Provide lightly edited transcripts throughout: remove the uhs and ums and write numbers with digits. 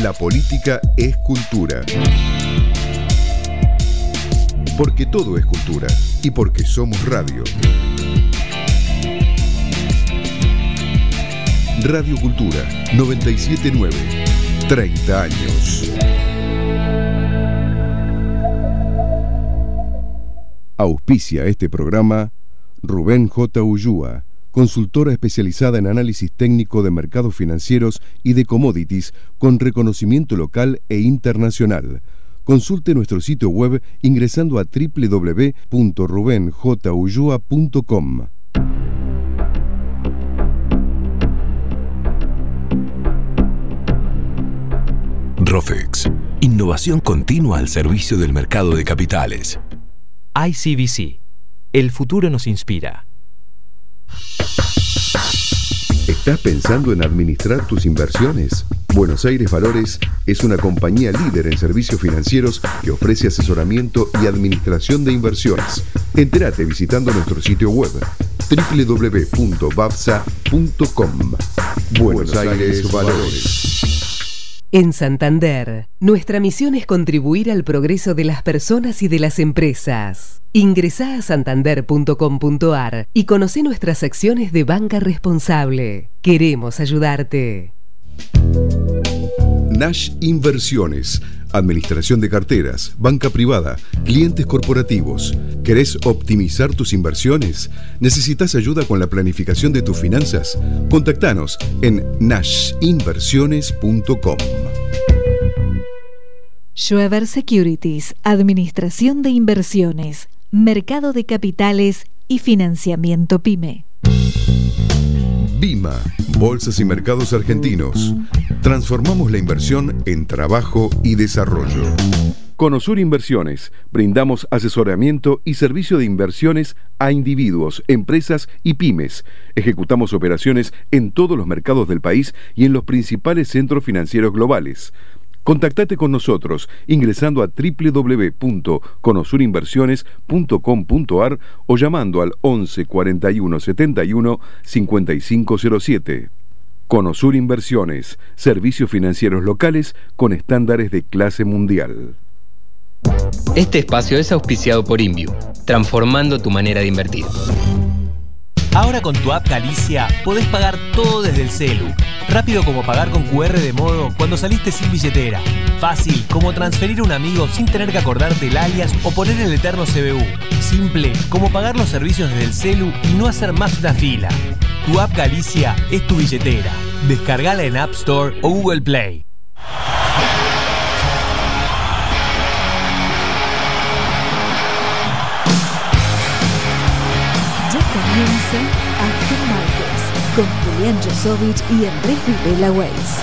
La política es cultura. Porque todo es cultura y porque somos radio. Radio Cultura 97.9. 30 años. Auspicia este programa Rubén J. Ulloa, consultora especializada en análisis técnico de mercados financieros y de commodities con reconocimiento local e internacional. Consulte nuestro sitio web ingresando a www.rubenjulloa.com. Rofex, innovación continua al servicio del mercado de capitales. ICBC, el futuro nos inspira. ¿Estás pensando en administrar tus inversiones? Buenos Aires Valores es una compañía líder en servicios financieros que ofrece asesoramiento y administración de inversiones. Entérate visitando nuestro sitio web www.babsa.com. Buenos Aires Valores. En Santander, nuestra misión es contribuir al progreso de las personas y de las empresas. Ingresá a santander.com.ar y conocé nuestras secciones de banca responsable. Queremos ayudarte. Nash Inversiones, administración de carteras, banca privada, clientes corporativos. ¿Querés optimizar tus inversiones? ¿Necesitas ayuda con la planificación de tus finanzas? Contactanos en nashinversiones.com. Schweber Securities, administración de inversiones, mercado de capitales y financiamiento PYME. BIMA, Bolsas y Mercados Argentinos. Transformamos la inversión en trabajo y desarrollo. Conosur Inversiones. Brindamos asesoramiento y servicio de inversiones a individuos, empresas y pymes. Ejecutamos operaciones en todos los mercados del país y en los principales centros financieros globales. Contactate con nosotros ingresando a www.conosurinversiones.com.ar o llamando al 11 41 71 5507. Conosur Inversiones, servicios financieros locales con estándares de clase mundial. Este espacio es auspiciado por Inviu, transformando tu manera de invertir. Ahora con tu app Galicia podés pagar todo desde el celu. Rápido como pagar con QR de modo cuando saliste sin billetera. Fácil como transferir a un amigo sin tener que acordarte el alias o poner el eterno CBU. Simple como pagar los servicios desde el celu y no hacer más una fila. Tu app Galicia es tu billetera. Descargala en App Store o Google Play. Comienza After Markets con Julián Josovich y Andrés Videla Weiss.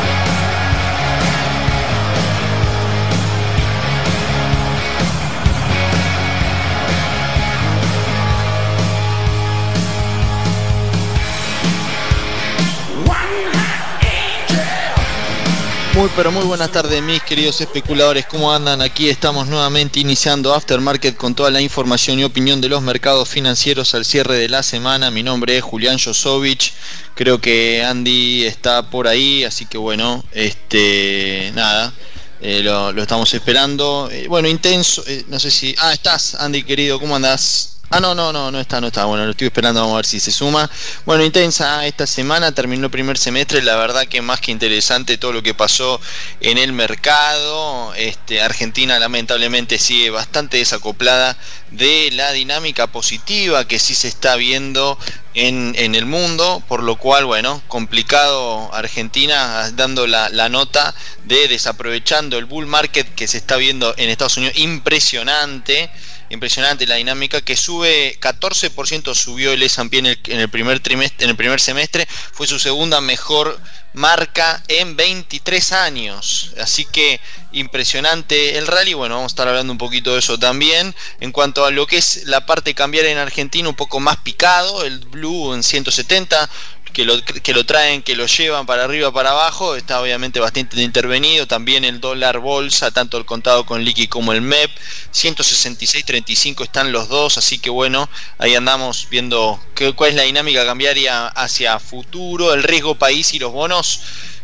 Muy buenas tardes, mis queridos especuladores, ¿cómo andan? Aquí estamos nuevamente iniciando Aftermarket con toda la información y opinión de los mercados financieros al cierre de la semana. Mi nombre es Julián Josovich, creo que Andy está por ahí, así que bueno, nada, lo estamos esperando. Bueno, intenso, no sé si... estás, Andy querido, ¿cómo andás? No está. Bueno, lo estoy esperando, vamos a ver si se suma. Bueno, intensa esta semana, terminó el primer semestre, la verdad que más que interesante todo lo que pasó en el mercado. Argentina lamentablemente sigue bastante desacoplada de la dinámica positiva que sí se está viendo en el mundo, por lo cual, bueno, complicado Argentina dando la nota de desaprovechando el bull market que se está viendo en Estados Unidos. Impresionante la dinámica, que sube 14%, subió el S&P en el primer semestre, fue su segunda mejor marca en 23 años, así que impresionante el rally. Bueno, vamos a estar hablando un poquito de eso también. En cuanto a lo que es la parte cambiaria en Argentina, un poco más picado, el blue en 170, que lo traen, que lo llevan para arriba, para abajo, está obviamente bastante intervenido. También el dólar bolsa, tanto el contado con liqui como el MEP, 166.35 están los dos, así que bueno, ahí andamos viendo cuál es la dinámica cambiaria hacia futuro, el riesgo país y los bonos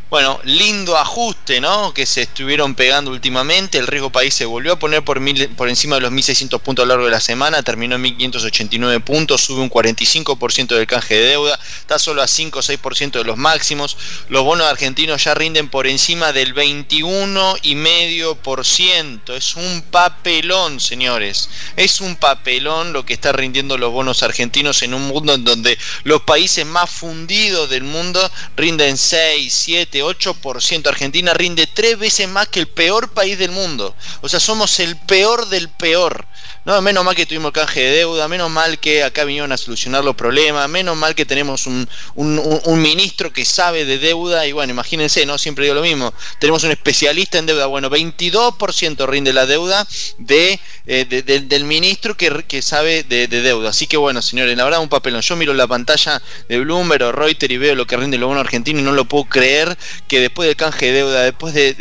Bueno, lindo ajuste, ¿no? Que se estuvieron pegando últimamente. El riesgo país se volvió a poner por encima de los 1.600 puntos a lo largo de la semana. Terminó en 1.589 puntos. Sube un 45% del canje de deuda. Está solo a 5 o 6% de los máximos. Los bonos argentinos ya rinden por encima del 21,5%. Es un papelón, señores. Es un papelón lo que está rindiendo los bonos argentinos en un mundo en donde los países más fundidos del mundo rinden 6, 7, 8%. Argentina rinde 3 veces más que el peor país del mundo. O sea, somos el peor del peor. No, menos mal que tuvimos canje de deuda, menos mal que acá vinieron a solucionar los problemas, menos mal que tenemos un ministro que sabe de deuda. Y bueno, imagínense, ¿no? Siempre digo lo mismo. Tenemos un especialista en deuda. Bueno, 22% rinde la deuda del ministro que sabe de deuda. Así que bueno, señores, la verdad un papelón. Yo miro la pantalla de Bloomberg o Reuters y veo lo que rinde el bono argentino y no lo puedo creer, que después del canje de deuda, después de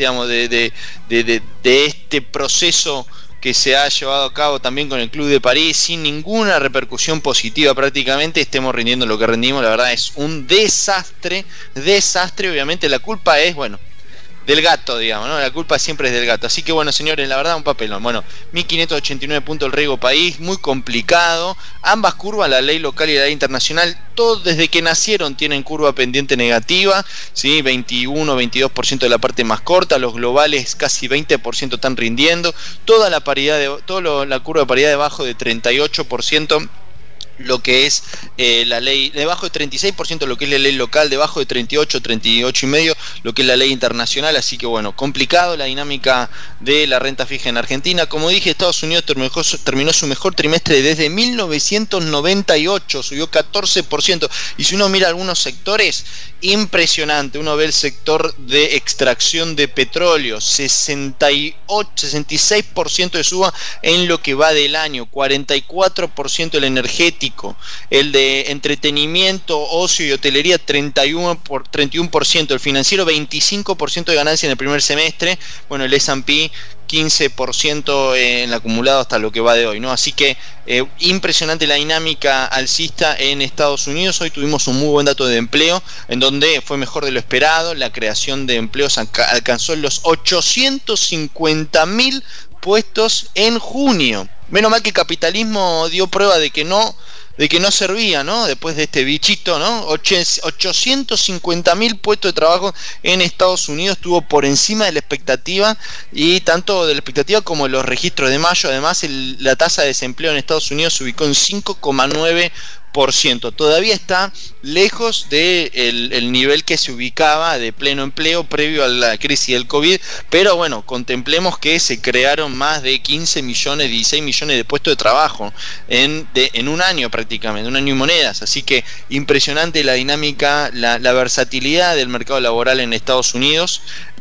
este proceso que se ha llevado a cabo también con el Club de París, sin ninguna repercusión positiva prácticamente, estemos rindiendo lo que rendimos. La verdad es un desastre. Obviamente la culpa es, bueno, del gato, digamos, ¿no? La culpa siempre es del gato. Así que bueno, señores, la verdad un papelón. Bueno, 1.589 puntos el riesgo país, muy complicado. Ambas curvas, la ley local y la ley internacional, todos desde que nacieron tienen curva pendiente negativa, ¿sí? 21, 22% de la parte más corta, los globales casi 20% están rindiendo, toda la paridad la curva de paridad debajo de 38%. Lo que es la ley, debajo de 36% lo que es la ley local, debajo de 38,5% lo que es la ley internacional. Así que bueno, complicado la dinámica de la renta fija en Argentina. Como dije, Estados Unidos terminó su mejor trimestre desde 1998, subió 14%. Y si uno mira algunos sectores, impresionante. Uno ve el sector de extracción de petróleo, 66% de suba en lo que va del año, 44% el energético, el de entretenimiento, ocio y hotelería 31%, el financiero 25% de ganancia en el primer semestre, bueno, el S&P 15% en el acumulado hasta lo que va de hoy, ¿no? Así que impresionante la dinámica alcista en Estados Unidos. Hoy tuvimos un muy buen dato de empleo, en donde fue mejor de lo esperado. La creación de empleos alcanzó los 850.000 puestos en junio. Menos mal que el capitalismo dio prueba de que no servía, ¿no? Después de este bichito, ¿no? 850.000 puestos de trabajo en Estados Unidos, estuvo por encima de la expectativa, y tanto de la expectativa como de los registros de mayo. Además, la tasa de desempleo en Estados Unidos se ubicó en 5,9%. Todavía está lejos del nivel que se ubicaba de pleno empleo previo a la crisis del COVID, pero bueno, contemplemos que se crearon más de 15 millones, 16 millones de puestos de trabajo en un año prácticamente, un año y monedas. Así que impresionante la dinámica, la versatilidad del mercado laboral en Estados Unidos.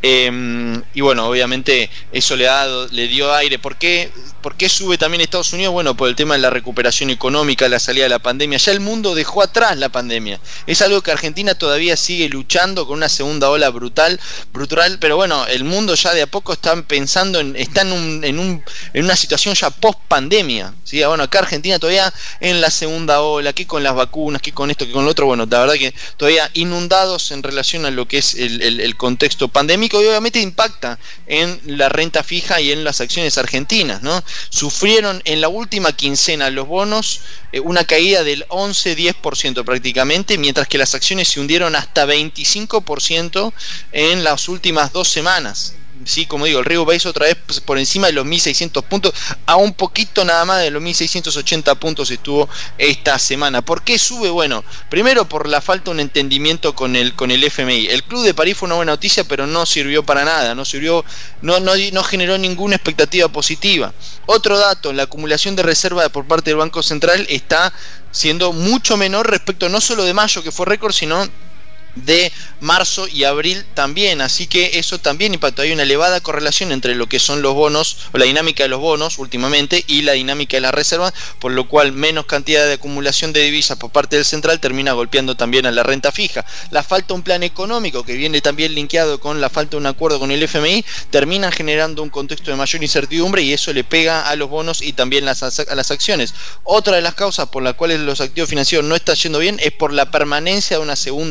Y bueno, obviamente eso le dio aire. ¿Por qué sube también Estados Unidos? Bueno, por el tema de la recuperación económica, la salida de la pandemia. Ya el mundo dejó atrás la pandemia. Es algo que Argentina todavía sigue luchando con una segunda ola brutal, pero bueno, el mundo ya de a poco está pensando está en una situación ya post pandemia, ¿sí? Bueno, acá Argentina todavía en la segunda ola, que con las vacunas, que con esto, que con lo otro. Bueno, la verdad que todavía inundados en relación a lo que es el contexto pandémico, y obviamente impacta en la renta fija y en las acciones argentinas, ¿no? Sufrieron en la última quincena los bonos una caída del 11-10% prácticamente, mientras que las acciones se hundieron hasta 25% en las últimas 2 semanas. Sí, como digo, el riesgo país otra vez por encima de los 1.600 puntos, a un poquito nada más de los 1.680 puntos estuvo esta semana. ¿Por qué sube? Bueno, primero por la falta de un entendimiento con el FMI. El Club de París fue una buena noticia, pero no sirvió para nada, no generó ninguna expectativa positiva. Otro dato, la acumulación de reserva por parte del Banco Central está siendo mucho menor respecto no solo de mayo, que fue récord, sino de marzo y abril también. Así que eso también impactó. Hay una elevada correlación entre lo que son los bonos, o la dinámica de los bonos últimamente, y la dinámica de las reservas, por lo cual menos cantidad de acumulación de divisas por parte del central termina golpeando también a la renta fija. La falta de un plan económico, que viene también linkeado con la falta de un acuerdo con el FMI, termina generando un contexto de mayor incertidumbre, y eso le pega a los bonos y también a las acciones. Otra de las causas por las cuales los activos financieros no están yendo bien es por la permanencia de una segunda ola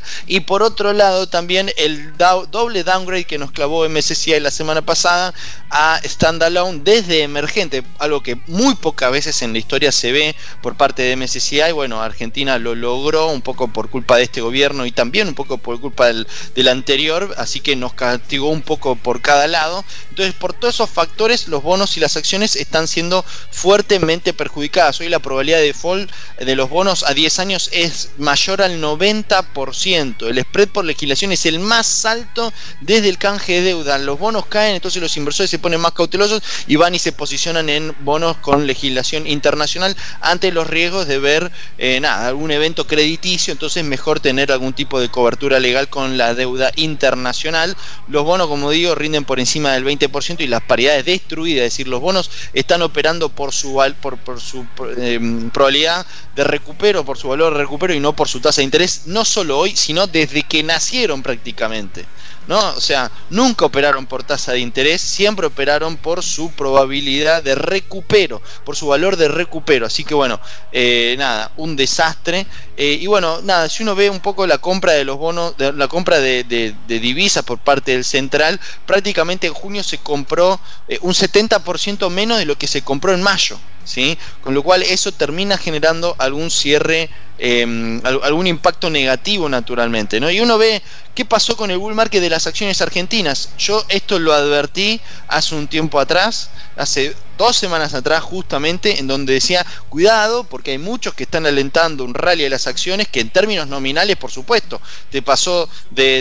Y por otro lado también el doble downgrade que nos clavó MSCI la semana pasada a standalone desde emergente, algo que muy pocas veces en la historia se ve por parte de MSCI. Bueno, Argentina lo logró un poco por culpa de este gobierno y también un poco por culpa del anterior, así que nos castigó un poco por cada lado. Entonces, por todos esos factores, los bonos y las acciones están siendo fuertemente perjudicadas. Hoy la probabilidad de default de los bonos a 10 años es mayor al 90%. El spread por legislación es el más alto desde el canje de deuda. Los bonos caen, entonces los inversores se ponen más cautelosos y van y se posicionan en bonos con legislación internacional ante los riesgos de ver algún evento crediticio. Entonces mejor tener algún tipo de cobertura legal con la deuda internacional. Los bonos, como digo, rinden por encima del 20% y las paridades destruidas, es decir, los bonos están operando por su probabilidad de recupero, por su valor de recupero y no por su tasa de interés, no solo hoy, sino desde que nacieron prácticamente, ¿no? O sea, nunca operaron por tasa de interés, siempre operaron por su probabilidad de recupero, por su valor de recupero. Así que bueno, un desastre. Y bueno, si uno ve un poco la compra de los bonos, la compra de divisas por parte del central, prácticamente en junio se compró un 70% menos de lo que se compró en mayo, ¿sí? Con lo cual eso termina generando algún cierre, algún impacto negativo naturalmente, ¿no? Y uno ve qué pasó con el bull market de las acciones argentinas. Yo esto lo advertí hace un tiempo atrás, hace 2 semanas atrás justamente, en donde decía cuidado porque hay muchos que están alentando un rally de las acciones que en términos nominales, por supuesto, te pasó de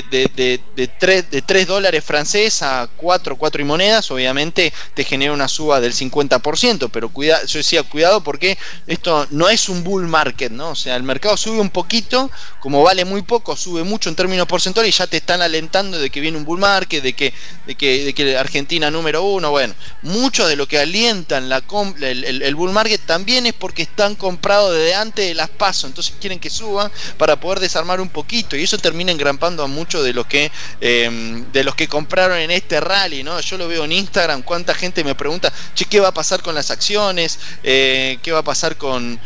$3 francés a 4 y monedas, obviamente te genera una suba del 50%, pero yo decía cuidado porque esto no es un bull market, ¿no? O sea, el mercado sube un poquito, como vale muy poco, sube mucho en términos porcentuales y ya te están alentando de que viene un bull market, de que Argentina número 1, bueno, mucho de lo que alientan el bull market también es porque están comprados desde antes de las PASO, entonces quieren que suba para poder desarmar un poquito y eso termina engrampando a muchos de los que compraron en este rally, ¿no? Yo lo veo en Instagram, cuánta gente me pregunta, che, ¿qué va a pasar con las acciones? ¿Qué va a pasar con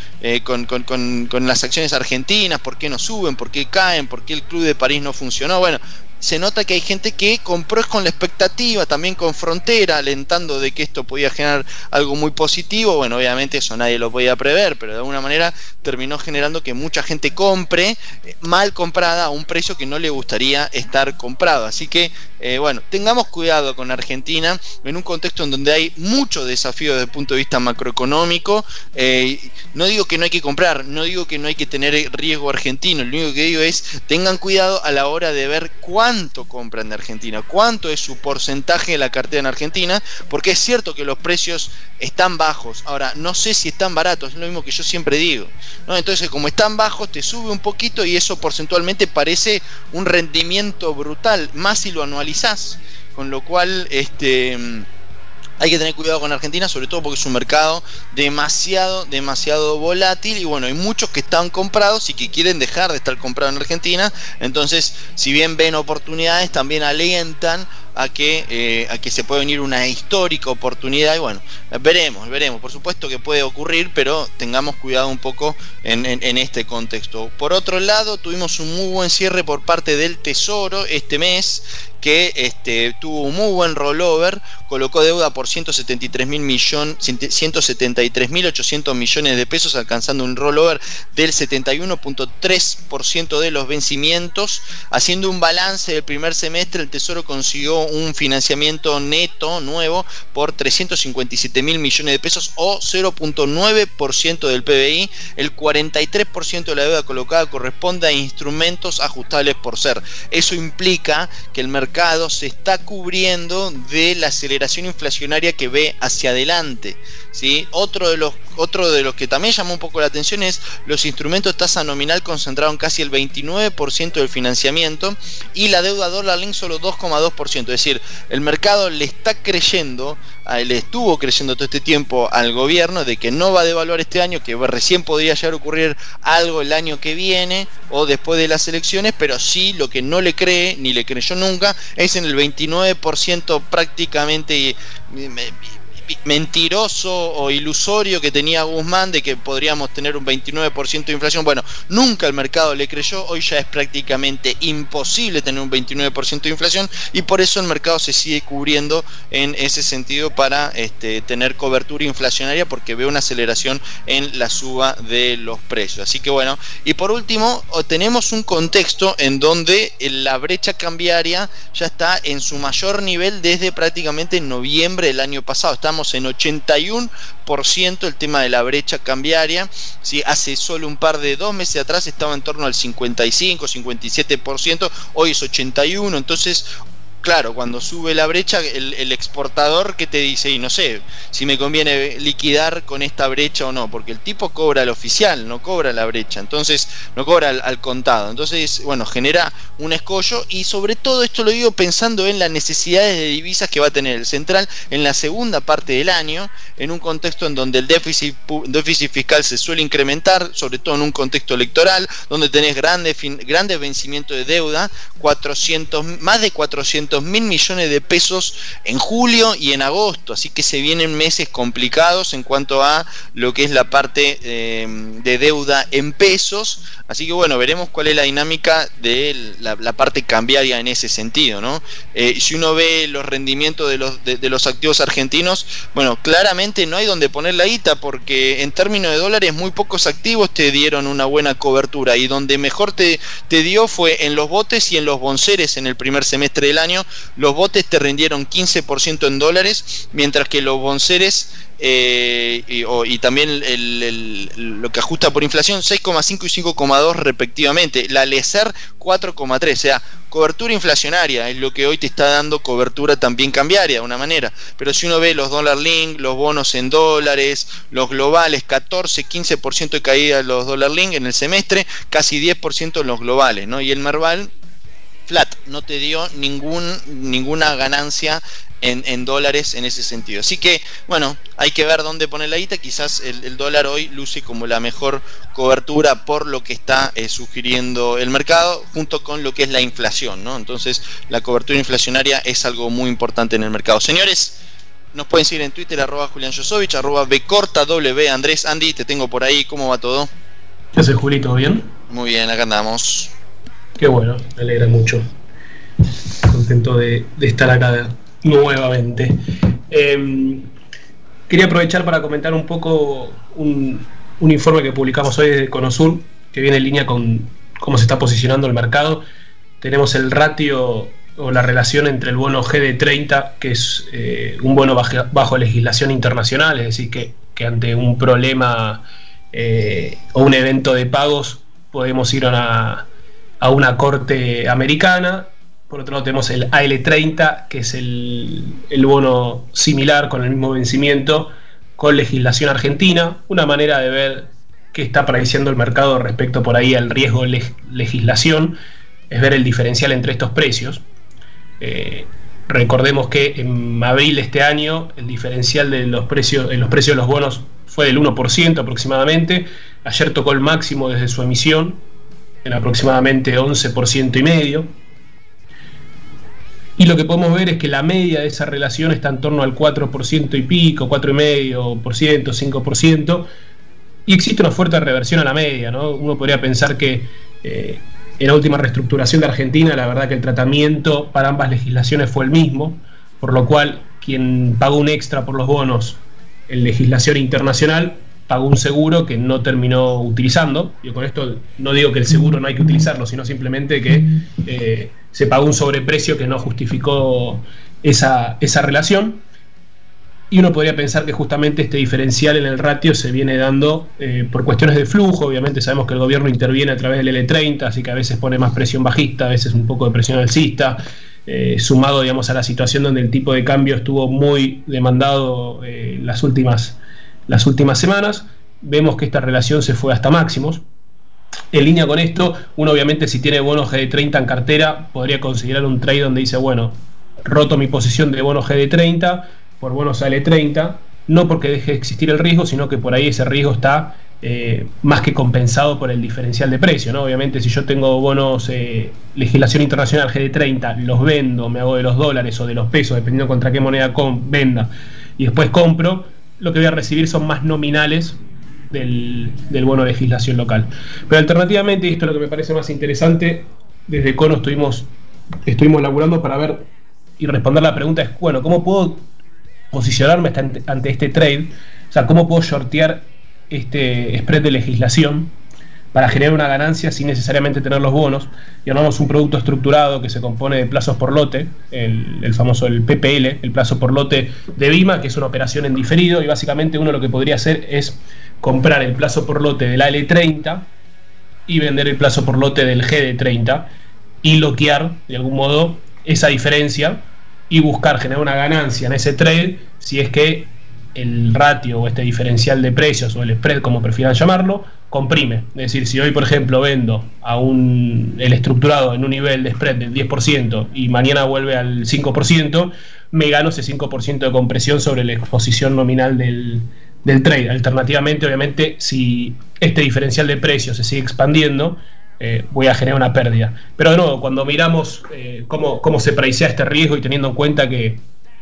las acciones argentinas? ¿Por qué no suben? ¿Por qué caen? ¿Por qué el Club de París no funcionó? Bueno, se nota que hay gente que compró con la expectativa, también con Frontera, alentando de que esto podía generar algo muy positivo. Bueno, obviamente eso nadie lo podía prever, pero de alguna manera terminó generando que mucha gente compre mal comprada a un precio que no le gustaría estar comprado. Así que, bueno, tengamos cuidado con Argentina en un contexto en donde hay muchos desafíos desde el punto de vista macroeconómico. No digo que no hay que comprar, no digo que no hay que tener riesgo argentino, lo único que digo es tengan cuidado a la hora de ver cuánto compran de Argentina, cuánto es su porcentaje de la cartera en Argentina, porque es cierto que los precios están bajos. Ahora, no sé si están baratos, es lo mismo que yo siempre digo, ¿no? Entonces, como están bajos, te sube un poquito y eso porcentualmente parece un rendimiento brutal, más si lo anualizás, con lo cual hay que tener cuidado con Argentina, sobre todo porque es un mercado demasiado volátil y bueno, hay muchos que están comprados y que quieren dejar de estar comprados en Argentina. Entonces, si bien ven oportunidades, también alientan a que se puede venir una histórica oportunidad y bueno, veremos, por supuesto que puede ocurrir, pero tengamos cuidado un poco en este contexto. Por otro lado, tuvimos un muy buen cierre por parte del Tesoro este mes, que tuvo un muy buen rollover, colocó deuda por 173.800 millones de pesos, alcanzando un rollover del 71.3% de los vencimientos. Haciendo un balance del primer semestre, el Tesoro consiguió un financiamiento neto nuevo por 357.000 millones de pesos o 0.9% del PBI. El 43% de la deuda colocada corresponde a instrumentos ajustables por ser. Eso implica que el mercado se está cubriendo de la aceleración inflacionaria que ve hacia adelante, ¿sí? Otro de los que también llamó un poco la atención es los instrumentos tasa nominal concentraron casi el 29% del financiamiento y la deuda dólar link solo 2,2%. Es decir, el mercado le estuvo creyendo todo este tiempo al gobierno de que no va a devaluar este año, que recién podría llegar a ocurrir algo el año que viene o después de las elecciones, pero sí lo que no le cree ni le creyó nunca es en el 29% prácticamente mentiroso o ilusorio que tenía Guzmán de que podríamos tener un 29% de inflación. Bueno, nunca el mercado le creyó, hoy ya es prácticamente imposible tener un 29% de inflación y por eso el mercado se sigue cubriendo en ese sentido para tener cobertura inflacionaria, porque ve una aceleración en la suba de los precios. Así que bueno, y por último tenemos un contexto en donde la brecha cambiaria ya está en su mayor nivel desde prácticamente noviembre del año pasado. Estamos en 81% el tema de la brecha cambiaria. ¿Sí? Hace solo un par de 2 meses atrás estaba en torno al 55-57%, hoy es 81%. Entonces, claro, cuando sube la brecha, el exportador que te dice, y no sé si me conviene liquidar con esta brecha o no, porque el tipo cobra al oficial, no cobra la brecha, entonces no cobra al contado. Entonces, bueno, genera un escollo, y sobre todo esto lo digo pensando en las necesidades de divisas que va a tener el central en la segunda parte del año, en un contexto en donde el déficit fiscal se suele incrementar, sobre todo en un contexto electoral, donde tenés grandes vencimientos de deuda, más de 400.000 millones de pesos en julio y en agosto, así que se vienen meses complicados en cuanto a lo que es la parte de deuda en pesos. Así que bueno, veremos cuál es la dinámica de la parte cambiaria en ese sentido, ¿no? Si uno ve los rendimientos de los activos argentinos, bueno, claramente no hay donde poner la guita, porque en términos de dólares muy pocos activos te dieron una buena cobertura, y donde mejor te dio fue en los botes y en los bonceres en el primer semestre del año. Los botes te rindieron 15% en dólares, mientras que los bonceres y también lo que ajusta por inflación 6,5 y 5,2 respectivamente. La LECER 4,3, o sea, cobertura inflacionaria es lo que hoy te está dando cobertura también cambiaria de una manera. Pero si uno ve los dollar link, los bonos en dólares, los globales, 14-15% de caída de los dollar link en el semestre, casi 10% en los globales, ¿no? Y el Merval flat, no te dio ninguna ganancia en dólares en ese sentido. Así que bueno, hay que ver dónde poner la guita. Quizás el dólar hoy luce como la mejor cobertura por lo que está sugiriendo el mercado, junto con lo que es la inflación, ¿no? Entonces la cobertura inflacionaria es algo muy importante en el mercado. Señores, nos pueden seguir en Twitter, @Julián Josovich, @BcortaW. Andrés, Andy, te tengo por ahí, ¿cómo va todo? ¿Qué haces, Juli? ¿Todo bien? Muy bien, acá andamos. Qué bueno, me alegra mucho. Contento de estar acá nuevamente. Quería aprovechar para comentar un poco un informe que publicamos hoy de Conosur, que viene en línea con cómo se está posicionando el mercado. Tenemos el ratio o la relación entre el bono GD30, que es un bono bajo legislación internacional, es decir, que ante un problema o un evento de pagos podemos ir a una corte americana. Por otro lado tenemos el AL30, que es el bono similar con el mismo vencimiento, con legislación argentina. Una manera de ver qué está prediciendo el mercado respecto por ahí al riesgo de legislación es ver el diferencial entre estos precios. Recordemos que en abril de este año el diferencial de los precios de los bonos fue del 1% aproximadamente. Ayer tocó el máximo desde su emisión en aproximadamente 11,5%. Y lo que podemos ver es que la media de esa relación está en torno al 4% y pico, 4,5%, 5%, y existe una fuerte reversión a la media, ¿no? Uno podría pensar que en la última reestructuración de Argentina, la verdad que el tratamiento para ambas legislaciones fue el mismo, por lo cual quien pagó un extra por los bonos en legislación internacional pagó un seguro que no terminó utilizando. Yo con esto no digo que el seguro no hay que utilizarlo, sino simplemente que se pagó un sobreprecio que no justificó esa relación. Y uno podría pensar que justamente este diferencial en el ratio se viene dando por cuestiones de flujo. Obviamente sabemos que el gobierno interviene a través del L30, así que a veces pone más presión bajista, a veces un poco de presión alcista, sumado, digamos, a la situación donde el tipo de cambio estuvo muy demandado las últimas semanas. Vemos que esta relación se fue hasta máximos. En línea con esto, uno obviamente, si tiene bonos GD30 en cartera, podría considerar un trade donde dice, bueno, roto mi posición de bonos GD30 por bonos AL30, no porque deje de existir el riesgo, sino que por ahí ese riesgo está más que compensado por el diferencial de precio, ¿no? Obviamente, si yo tengo bonos legislación internacional GD30, los vendo, me hago de los dólares o de los pesos, dependiendo contra qué moneda venda, y después compro, lo que voy a recibir son más nominales del bono de legislación local. Pero alternativamente, y esto es lo que me parece más interesante, desde Cono estuvimos laburando para ver y responder la pregunta es, bueno, ¿cómo puedo posicionarme ante este trade? O sea, ¿cómo puedo shortear este spread de legislación para generar una ganancia sin necesariamente tener los bonos? Y armamos un producto estructurado que se compone de plazos por lote, el famoso el PPL, el plazo por lote de BIMA, que es una operación en diferido, y básicamente uno lo que podría hacer es comprar el plazo por lote del AL30 y vender el plazo por lote del GD30 y bloquear de algún modo esa diferencia y buscar generar una ganancia en ese trade si es que el ratio o este diferencial de precios o el spread, como prefieran llamarlo, comprime. Es decir, si hoy por ejemplo vendo el estructurado en un nivel de spread del 10% y mañana vuelve al 5%, me gano ese 5% de compresión sobre la exposición nominal del trade. Alternativamente, obviamente, si este diferencial de precios se sigue expandiendo, voy a generar una pérdida. Pero de nuevo, cuando miramos cómo se pricea este riesgo y teniendo en cuenta que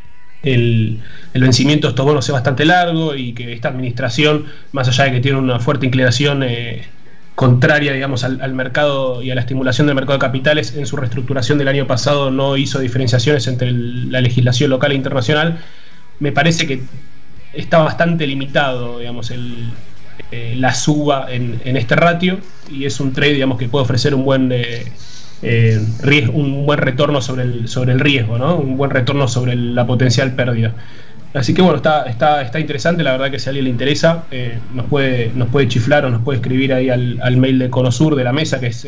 el vencimiento de estos bonos es bastante largo y que esta administración, más allá de que tiene una fuerte inclinación contraria, digamos, al mercado y a la estimulación del mercado de capitales, en su reestructuración del año pasado no hizo diferenciaciones entre la legislación local e internacional, me parece que está bastante limitado, digamos, la suba en este ratio, y es un trade, digamos, que puede ofrecer un buen un buen retorno sobre el riesgo, ¿no? Un buen retorno sobre la potencial pérdida. Así que bueno, está interesante. La verdad que si a alguien le interesa, nos puede chiflar o nos puede escribir ahí al mail de Conosur de la mesa, que es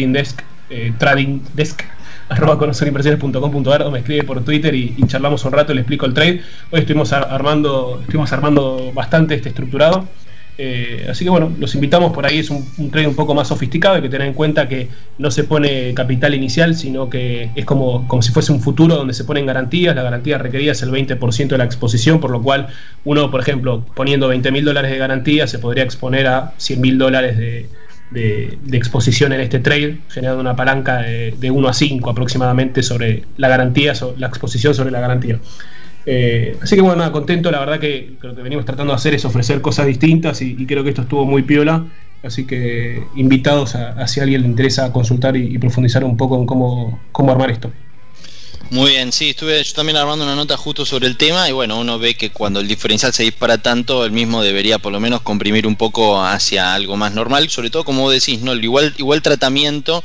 tradingdesk @conosurinversiones.com.ar, o me escribe por Twitter y charlamos un rato y le explico el trade. Hoy estuvimos armando bastante este estructurado. Así que bueno, los invitamos. Por ahí es un trade un poco más sofisticado. Hay que tener en cuenta que no se pone capital inicial, sino que es como si fuese un futuro donde se ponen garantías. La garantía requerida es el 20% de la exposición, por lo cual uno, por ejemplo, poniendo $20.000 de garantía, se podría exponer a $100.000 de exposición en este trade, generando una palanca de 1 a 5 aproximadamente sobre la garantía, la exposición sobre la garantía. Así que bueno, nada, contento. La verdad que lo que venimos tratando de hacer es ofrecer cosas distintas y creo que esto estuvo muy piola. Así que invitados a si a alguien le interesa consultar y profundizar un poco en cómo armar esto. Muy bien, sí, estuve yo también armando una nota justo sobre el tema, y bueno, uno ve que cuando el diferencial se dispara tanto, el mismo debería por lo menos comprimir un poco hacia algo más normal, sobre todo como vos decís, ¿no? El igual tratamiento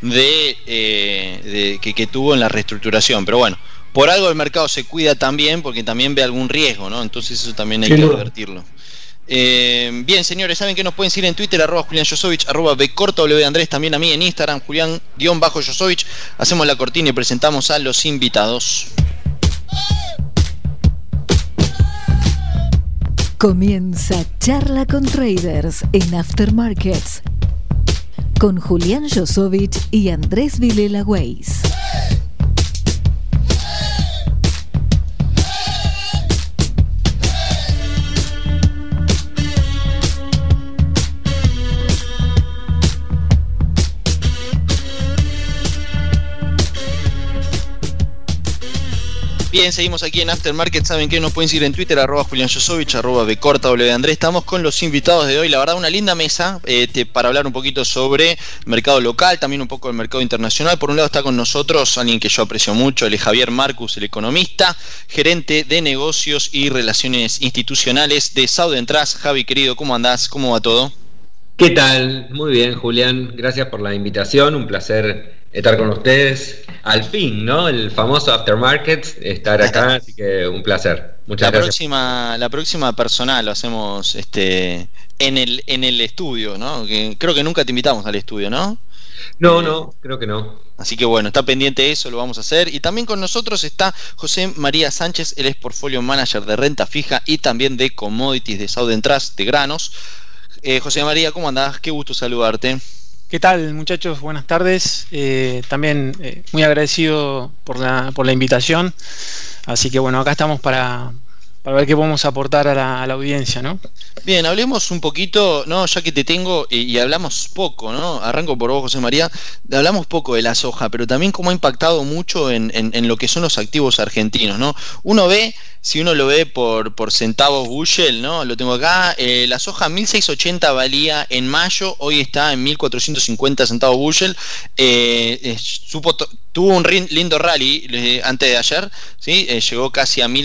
que tuvo en la reestructuración, pero bueno, por algo el mercado se cuida también, porque también ve algún riesgo, ¿no? Entonces eso también hay que advertirlo. Bien, señores, saben que nos pueden seguir en Twitter, @Julián Josovich, @bcortaw Andrés, también a mí en Instagram, Julián_Josovich. Hacemos la cortina y presentamos a los invitados. Comienza Charla con Traders en Aftermarkets con Julián Josovich y Andrés Vilela Weiss. Bien, seguimos aquí en Aftermarket. Saben que nos pueden seguir en Twitter, @Julián Josovich, @bcortaw Andrés. Estamos con los invitados de hoy. La verdad, una linda mesa para hablar un poquito sobre el mercado local, también un poco del mercado internacional. Por un lado está con nosotros alguien que yo aprecio mucho, él es Javier Marcus, el economista, gerente de negocios y relaciones institucionales de Southern Trust. Javi, querido, ¿cómo andás? ¿Cómo va todo? ¿Qué tal? Muy bien, Julián. Gracias por la invitación. Un placer estar con ustedes. Al fin, ¿no? El famoso Aftermarket, estar acá, así que un placer. Muchas gracias. La próxima personal lo hacemos en el estudio, ¿no? Que creo que nunca te invitamos al estudio, ¿no? No, creo que no. Así que bueno, está pendiente de eso, lo vamos a hacer. Y también con nosotros está José María Sánchez, él es Portfolio Manager de renta fija y también de commodities de Southern Trust, de granos. José María, ¿cómo andás? Qué gusto saludarte. ¿Qué tal, muchachos? Buenas tardes. También muy agradecido por la invitación. Así que bueno, acá estamos para ver qué podemos aportar a la audiencia, ¿no? Bien, hablemos un poquito, ¿no? Ya que te tengo y hablamos poco, ¿no? Arranco por vos, José María. Hablamos poco de la soja, pero también cómo ha impactado mucho en lo que son los activos argentinos, ¿no? Uno ve si uno lo ve por centavos bushel, ¿no? Lo tengo acá, la soja 1.680 valía en mayo, hoy está en 1.450 centavos bushel. Tuvo un lindo rally antes de ayer, ¿sí? Llegó casi a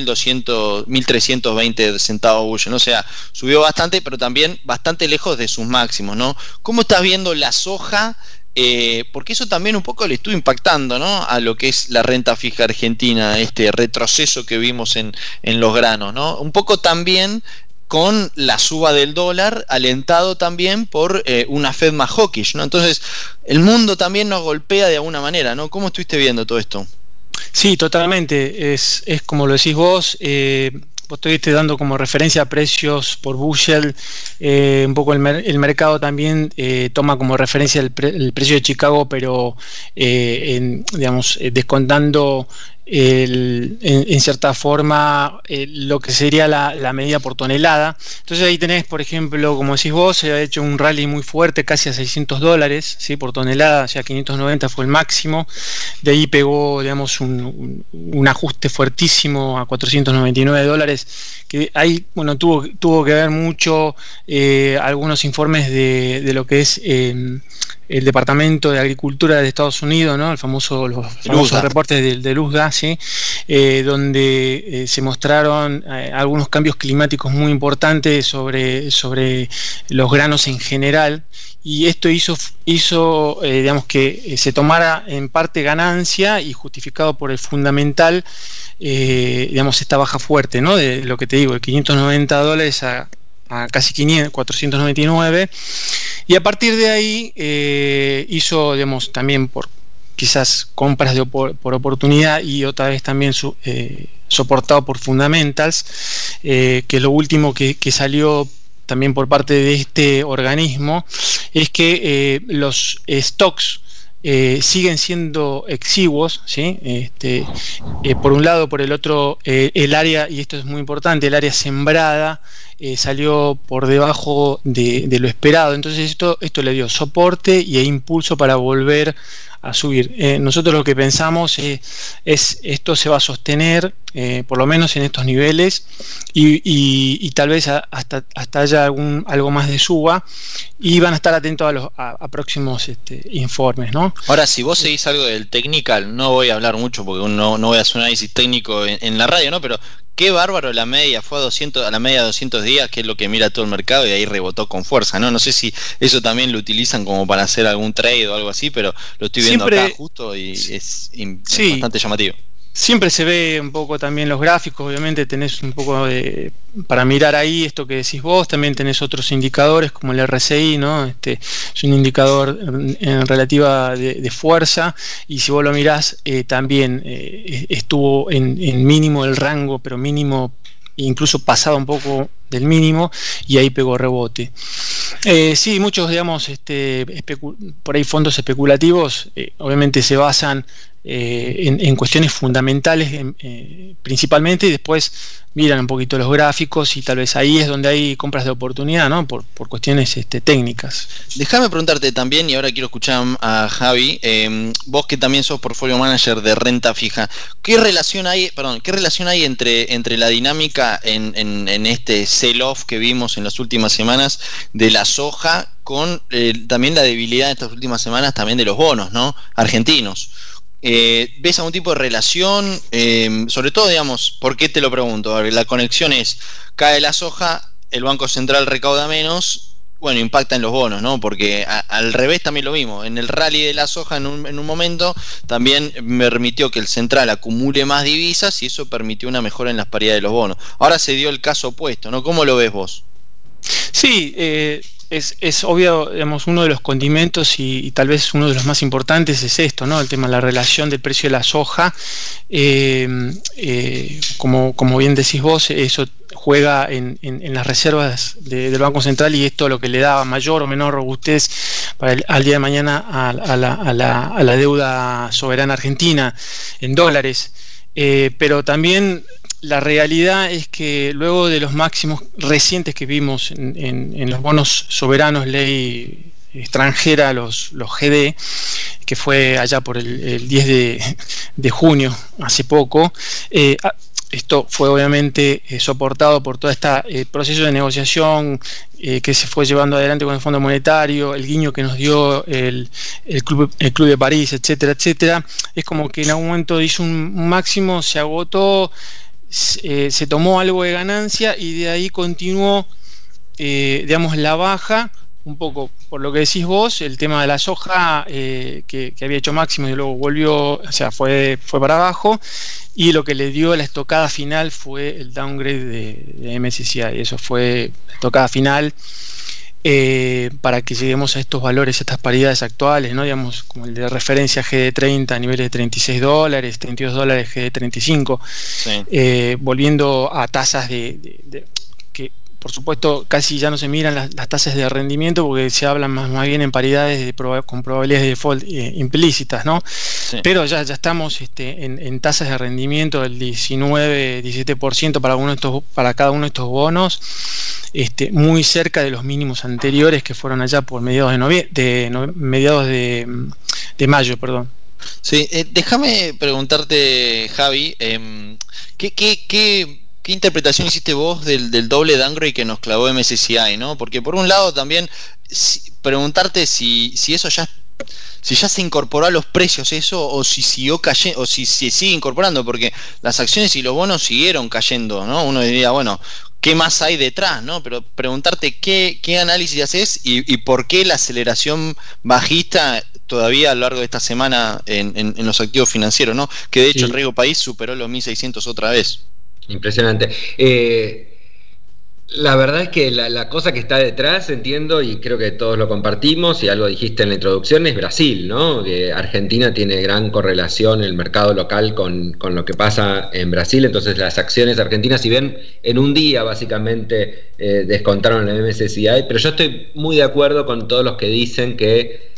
1.320 centavos bushel, ¿no? O sea, subió bastante, pero también bastante lejos de sus máximos, ¿no? ¿Cómo estás viendo la soja? Porque eso también un poco le estuvo impactando, ¿no? A lo que es la renta fija argentina, este retroceso que vimos en los granos, ¿no? Un poco también con la suba del dólar, alentado también por una Fed más hawkish, ¿no? Entonces, el mundo también nos golpea de alguna manera, ¿no? ¿Cómo estuviste viendo todo esto? Sí, totalmente. Es como lo decís vos. Vos estuviste dando como referencia a precios por bushel. Un poco el mercado también toma como referencia el precio de Chicago, pero digamos, descontando en cierta forma lo que sería la medida por tonelada. Entonces ahí tenés, por ejemplo, como decís vos, se ha hecho un rally muy fuerte, casi a $600, ¿sí? Por tonelada, o sea, 590 fue el máximo. De ahí pegó, digamos, un ajuste fuertísimo a $499, que ahí, bueno, tuvo que ver mucho algunos informes de lo que es el Departamento de Agricultura de Estados Unidos, ¿no? Los famosos reportes de Luzda, ¿sí? Donde se mostraron algunos cambios climáticos muy importantes sobre los granos en general, y esto hizo digamos, que se tomara en parte ganancia y justificado por el fundamental, digamos, esta baja fuerte, ¿no? De lo que te digo, de $590 a casi 499, y a partir de ahí hizo, digamos, también por quizás compras por oportunidad, y otra vez también soportado por fundamentals, que es lo último que salió también por parte de este organismo, es que los stocks siguen siendo exiguos, ¿sí? Por un lado, por el otro, el área, y esto es muy importante, el área sembrada salió por debajo de lo esperado. Entonces esto le dio soporte e impulso para volver a subir. Nosotros lo que pensamos es esto se va a sostener por lo menos en estos niveles, y tal vez hasta haya algo más de suba, y van a estar atentos a próximos informes, ¿no? Ahora, si vos seguís algo del technical, no voy a hablar mucho porque no voy a hacer un análisis técnico en la radio, ¿no? Pero qué bárbaro, la media fue a la media de 200 días, que es lo que mira todo el mercado, y ahí rebotó con fuerza, ¿no? No sé si eso también lo utilizan como para hacer algún trade o algo así, pero lo estoy viendo acá justo y es bastante llamativo. Siempre se ve un poco también los gráficos, obviamente tenés un poco para mirar ahí esto que decís vos, también tenés otros indicadores como el RSI, ¿no? Es un indicador en relativa de fuerza, y si vos lo mirás también estuvo en mínimo del rango, pero mínimo incluso pasado un poco del mínimo, y ahí pegó rebote. Sí, muchos, digamos, por ahí fondos especulativos obviamente se basan en cuestiones fundamentales principalmente, y después miran un poquito los gráficos, y tal vez ahí es donde hay compras de oportunidad, ¿no? Por cuestiones técnicas. Déjame preguntarte también, y ahora quiero escuchar a Javi, vos que también sos portfolio manager de renta fija, ¿qué relación hay entre la dinámica en este sell-off que vimos en las últimas semanas de la soja con también la debilidad en estas últimas semanas también de los bonos, ¿no? Argentinos? ¿Ves algún tipo de relación? Sobre todo, digamos, ¿por qué te lo pregunto? A ver, la conexión es, cae la soja, el Banco Central recauda menos, bueno, impacta en los bonos, ¿no? Porque al revés también lo vimos, en el rally de la soja en un momento también permitió que el central acumule más divisas, y eso permitió una mejora en las paridades de los bonos. Ahora se dio el caso opuesto, ¿no? ¿Cómo lo ves vos? Sí, es obvio, digamos, uno de los condimentos y tal vez uno de los más importantes es esto, ¿no? El tema de la relación del precio de la soja. Como bien decís vos, eso juega en las reservas del Banco Central, y esto lo que le da mayor o menor robustez al día de mañana a la deuda soberana argentina en dólares. Pero también la realidad es que luego de los máximos recientes que vimos en los bonos soberanos ley extranjera, los GD, que fue allá por el 10 de junio, hace poco, esto fue obviamente soportado por todo este proceso de negociación que se fue llevando adelante con el Fondo Monetario, el guiño que nos dio el Club de París, etcétera, etcétera. Es como que en algún momento hizo un máximo, se agotó, se tomó algo de ganancia y de ahí continuó, digamos, la baja. Un poco por lo que decís vos, el tema de la soja que había hecho máximo y luego volvió, o sea, fue para abajo, y lo que le dio la estocada final fue el downgrade de MSCI. Eso fue la estocada final para que lleguemos a estos valores, estas paridades actuales, ¿no? Digamos, como el de referencia GD30 a niveles de $36, $32 GD35, sí. Volviendo a tasas de que por supuesto casi ya no se miran las tasas de rendimiento porque se hablan más bien en paridades con probabilidades de default implícitas, ¿no? Sí. Pero ya estamos en tasas de rendimiento del 19-17% para cada uno de estos bonos, muy cerca de los mínimos anteriores que fueron allá por mediados de mayo, perdón. Sí, déjame preguntarte, Javi, ¿qué interpretación hiciste vos del doble downgrade que nos clavó MSCI, ¿no? Porque por un lado también preguntarte si eso ya se incorporó a los precios eso, o si siguió cayendo, o si se sigue incorporando, porque las acciones y los bonos siguieron cayendo, ¿no? Uno diría, bueno, ¿qué más hay detrás, no? Pero preguntarte qué análisis haces y por qué la aceleración bajista todavía a lo largo de esta semana en los activos financieros, ¿no? Que de hecho el riesgo país superó los 1.600 otra vez. Impresionante. La verdad es que la cosa que está detrás, entiendo, y creo que todos lo compartimos, y algo dijiste en la introducción, es Brasil, ¿no? Que Argentina tiene gran correlación en el mercado local con lo que pasa en Brasil. Entonces las acciones argentinas, si bien en un día básicamente descontaron el MSCI, pero yo estoy muy de acuerdo con todos los que dicen que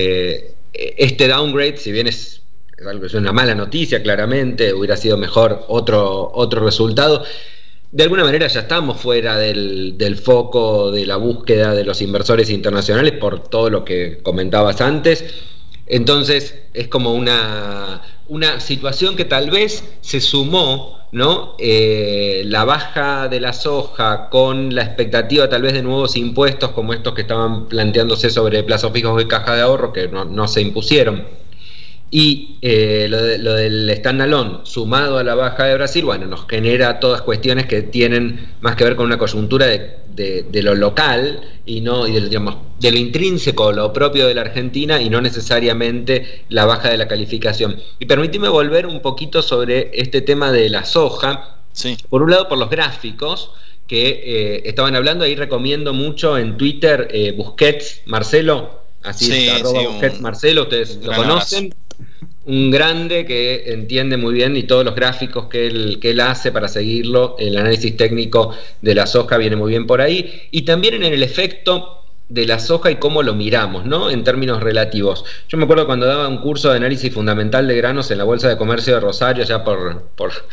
este downgrade, si bien es algo, es una mala noticia, claramente, hubiera sido mejor otro resultado. De alguna manera ya estamos fuera del foco de la búsqueda de los inversores internacionales por todo lo que comentabas antes. Entonces es como una situación que tal vez se sumó, ¿no? La baja de la soja con la expectativa tal vez de nuevos impuestos como estos que estaban planteándose sobre plazos fijos y caja de ahorro, que no se impusieron. Y lo del standalone sumado a la baja de Brasil, bueno, nos genera todas cuestiones que tienen más que ver con una coyuntura de lo local y de lo intrínseco, lo propio de la Argentina, y no necesariamente la baja de la calificación. Y permíteme volver un poquito sobre este tema de la soja. Sí. Por un lado, por los gráficos que estaban hablando, ahí recomiendo mucho en Twitter Busquets Marcelo, así es, Busquets Marcelo, ustedes lo conocen. Un grande que entiende muy bien, y todos los gráficos que él hace para seguirlo, el análisis técnico de la soja viene muy bien por ahí, y también en el efecto de la soja y cómo lo miramos, ¿no? En términos relativos. Yo me acuerdo cuando daba un curso de análisis fundamental de granos en la Bolsa de Comercio de Rosario, ya por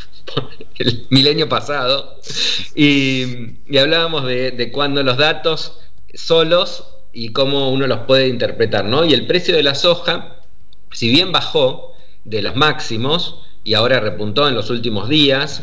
el milenio pasado, y hablábamos de cuándo los datos solos y cómo uno los puede interpretar, ¿no? Y el precio de la soja, si bien bajó de los máximos y ahora repuntó en los últimos días,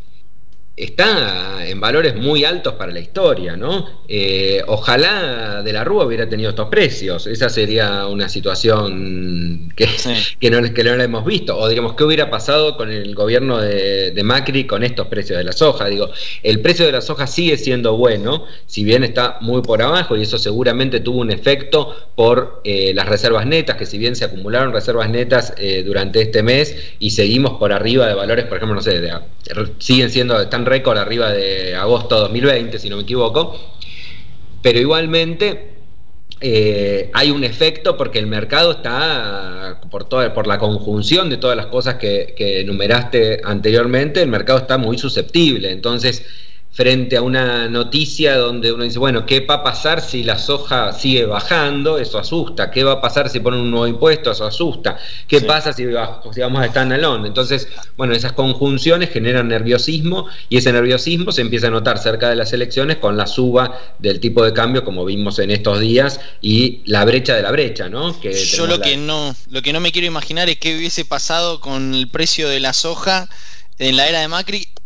está en valores muy altos para la historia, ¿no? Ojalá De la Rúa hubiera tenido estos precios. Esa sería una situación que no la hemos visto. O digamos, ¿qué hubiera pasado con el gobierno de Macri con estos precios de la soja? Digo, el precio de la soja sigue siendo bueno, si bien está muy por abajo, y eso seguramente tuvo un efecto por las reservas netas, que si bien se acumularon reservas netas durante este mes y seguimos por arriba de valores, por ejemplo, no sé, están récord arriba de agosto 2020, si no me equivoco, pero igualmente hay un efecto porque el mercado está, por la conjunción de todas las cosas que enumeraste anteriormente, el mercado está muy susceptible. Entonces, frente a una noticia donde uno dice, bueno, ¿qué va a pasar si la soja sigue bajando? Eso asusta. ¿Qué va a pasar si ponen un nuevo impuesto? Eso asusta. ¿Qué pasa si vamos a standalone? Entonces, bueno, esas conjunciones generan nerviosismo, y ese nerviosismo se empieza a notar cerca de las elecciones con la suba del tipo de cambio, como vimos en estos días, y la brecha de la brecha, ¿no? Yo lo que no me quiero imaginar es qué hubiese pasado con el precio de la soja en la era de Macri,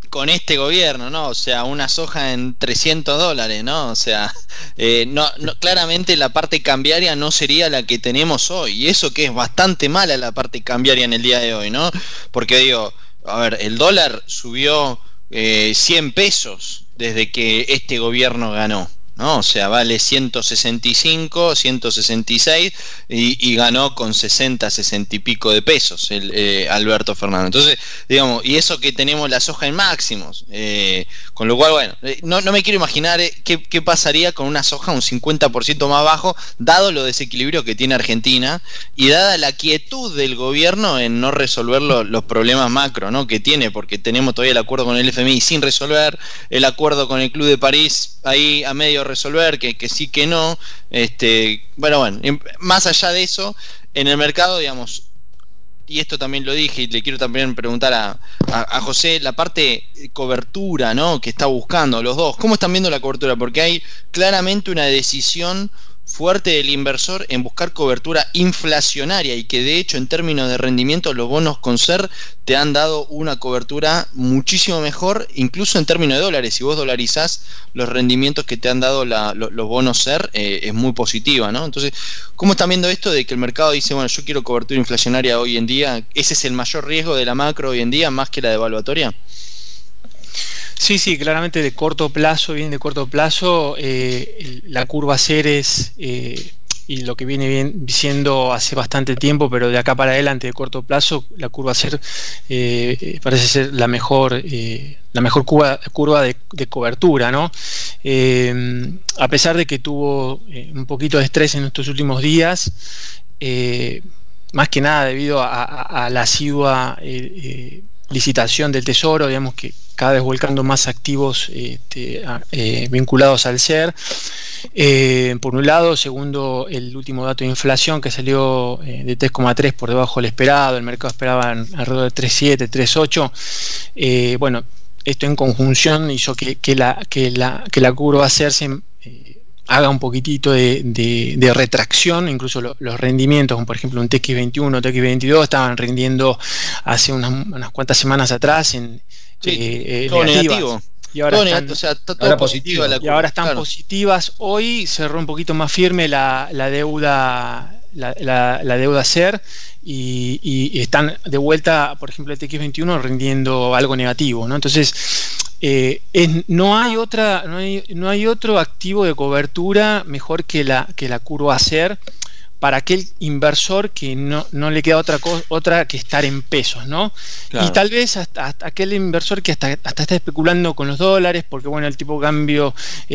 con este gobierno, ¿no? O sea, una soja en $300, ¿no? O sea, no, claramente la parte cambiaria no sería la que tenemos hoy, y eso que es bastante mala la parte cambiaria en el día de hoy, ¿no? Porque digo, a ver, el dólar subió 100 pesos desde que este gobierno ganó, ¿no? O sea, vale 165, 166 y ganó con 60 y pico de pesos Alberto Fernández. Entonces, digamos, y eso que tenemos la soja en máximos, con lo cual, bueno, no me quiero imaginar qué pasaría con una soja un 50% más bajo, dado lo desequilibrio que tiene Argentina y dada la quietud del gobierno en no resolver los problemas macro, ¿no? Que tiene, porque tenemos todavía el acuerdo con el FMI sin resolver, el acuerdo con el Club de París ahí a medio resolver, que sí que no, bueno, más allá de eso, en el mercado, digamos, y esto también lo dije y le quiero también preguntar a José, la parte cobertura, ¿no? Que está buscando los dos, ¿cómo están viendo la cobertura? Porque hay claramente una decisión fuerte del inversor en buscar cobertura inflacionaria y que de hecho en términos de rendimiento los bonos con SER te han dado una cobertura muchísimo mejor, incluso en términos de dólares. Si vos dolarizás los rendimientos que te han dado los bonos SER, es muy positiva, ¿no? Entonces, ¿cómo están viendo esto de que el mercado dice, bueno, yo quiero cobertura inflacionaria hoy en día? ¿Ese es el mayor riesgo de la macro hoy en día, más que la devaluatoria? Sí, claramente de corto plazo, bien de corto plazo, la curva Ceres y lo que viene siendo hace bastante tiempo, pero de acá para adelante de corto plazo, la curva Ceres parece ser la mejor curva de cobertura, ¿no? A pesar de que tuvo un poquito de estrés en estos últimos días, más que nada debido a la asidua licitación del Tesoro, digamos que cada vez volcando más activos vinculados al SER, por un lado. Segundo, el último dato de inflación que salió de 3,3 por debajo del esperado, el mercado esperaba alrededor de 3,7, 3,8. Bueno, esto en conjunción hizo que la curva hacerse haga un poquitito de retracción. Incluso los rendimientos, como por ejemplo un TX21, TX22, estaban rindiendo hace unas cuantas semanas atrás en todo negativo. Y ahora está positiva la curva, y ahora están positivas. Hoy cerró un poquito más firme la deuda SER y están de vuelta, por ejemplo, el TX21 rindiendo algo negativo, ¿no? Entonces no hay otro activo de cobertura mejor que la curva SER para aquel inversor que no le queda otra que estar en pesos, ¿no? Claro. Y tal vez hasta aquel inversor que hasta está especulando con los dólares, porque bueno, el tipo de cambio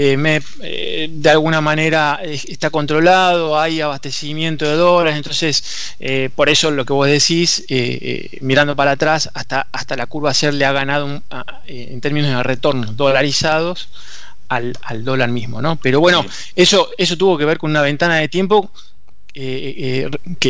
de alguna manera está controlado, hay abastecimiento de dólares, entonces por eso lo que vos decís, mirando para atrás, hasta la curva SER le ha ganado en términos de retornos dolarizados al dólar mismo, ¿no? Pero bueno, eso tuvo que ver con una ventana de tiempo de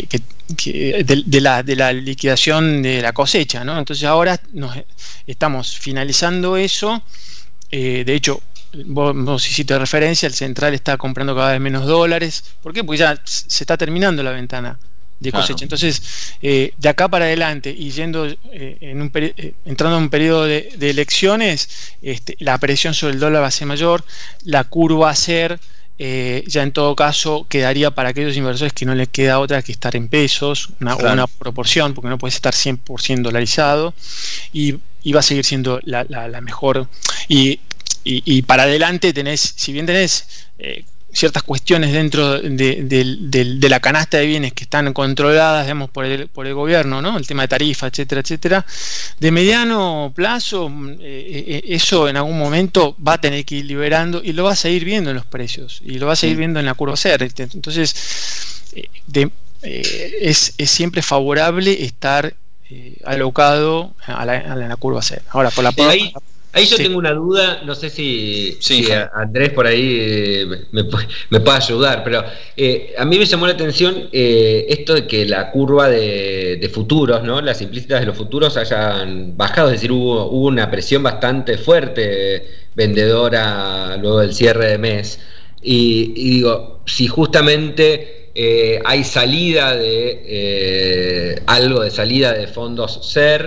la liquidación de la cosecha, ¿no? Entonces ahora estamos finalizando eso. De hecho, vos hiciste referencia, el central está comprando cada vez menos dólares. ¿Por qué? Porque ya se está terminando la ventana de cosecha. Claro. Entonces, de acá para adelante y yendo entrando en un periodo de elecciones, la presión sobre el dólar va a ser mayor, la curva va a ser ya en todo caso quedaría para aquellos inversores que no les queda otra que estar en pesos, una proporción, porque no puedes estar 100% dolarizado, y va a seguir siendo la mejor. Y para adelante si bien tenés ciertas cuestiones dentro de la canasta de bienes que están controladas, digamos, por el gobierno, ¿no? El tema de tarifa, etcétera, de mediano plazo, eso en algún momento va a tener que ir liberando y lo vas a ir viendo en los precios y lo vas a ir viendo en la curva SER. Entonces es siempre favorable estar alocado a la curva SER. Ahora, por la Ahí yo tengo una duda, no sé si Andrés por ahí me puede ayudar, pero a mí me llamó la atención esto de que la curva de futuros, ¿no? Las implícitas de los futuros hayan bajado, es decir, hubo una presión bastante fuerte vendedora luego del cierre de mes. Y digo, si justamente hay salida algo de salida de fondos SER,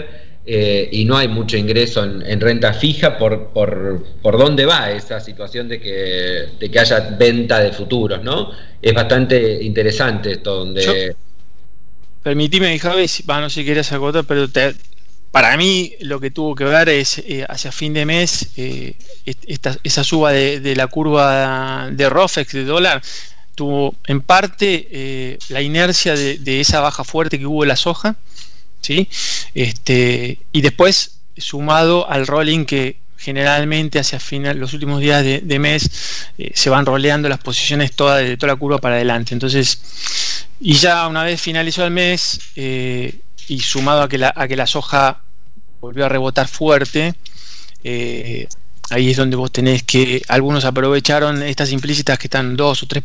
y no hay mucho ingreso en renta fija por dónde va esa situación de que haya venta de futuros, ¿no? Es bastante interesante esto donde... Permitime, Javi, no sé si quieres acotar, pero para mí lo que tuvo que ver es hacia fin de mes esa suba de la curva de ROFEX de dólar tuvo en parte la inercia de esa baja fuerte que hubo en la soja, ¿sí? Y después sumado al rolling que generalmente hacia los últimos días de mes se van roleando las posiciones de toda la curva para adelante. Entonces, y ya una vez finalizó el mes y sumado a que la soja volvió a rebotar fuerte, ahí es donde vos tenés que algunos aprovecharon estas implícitas que están 2 o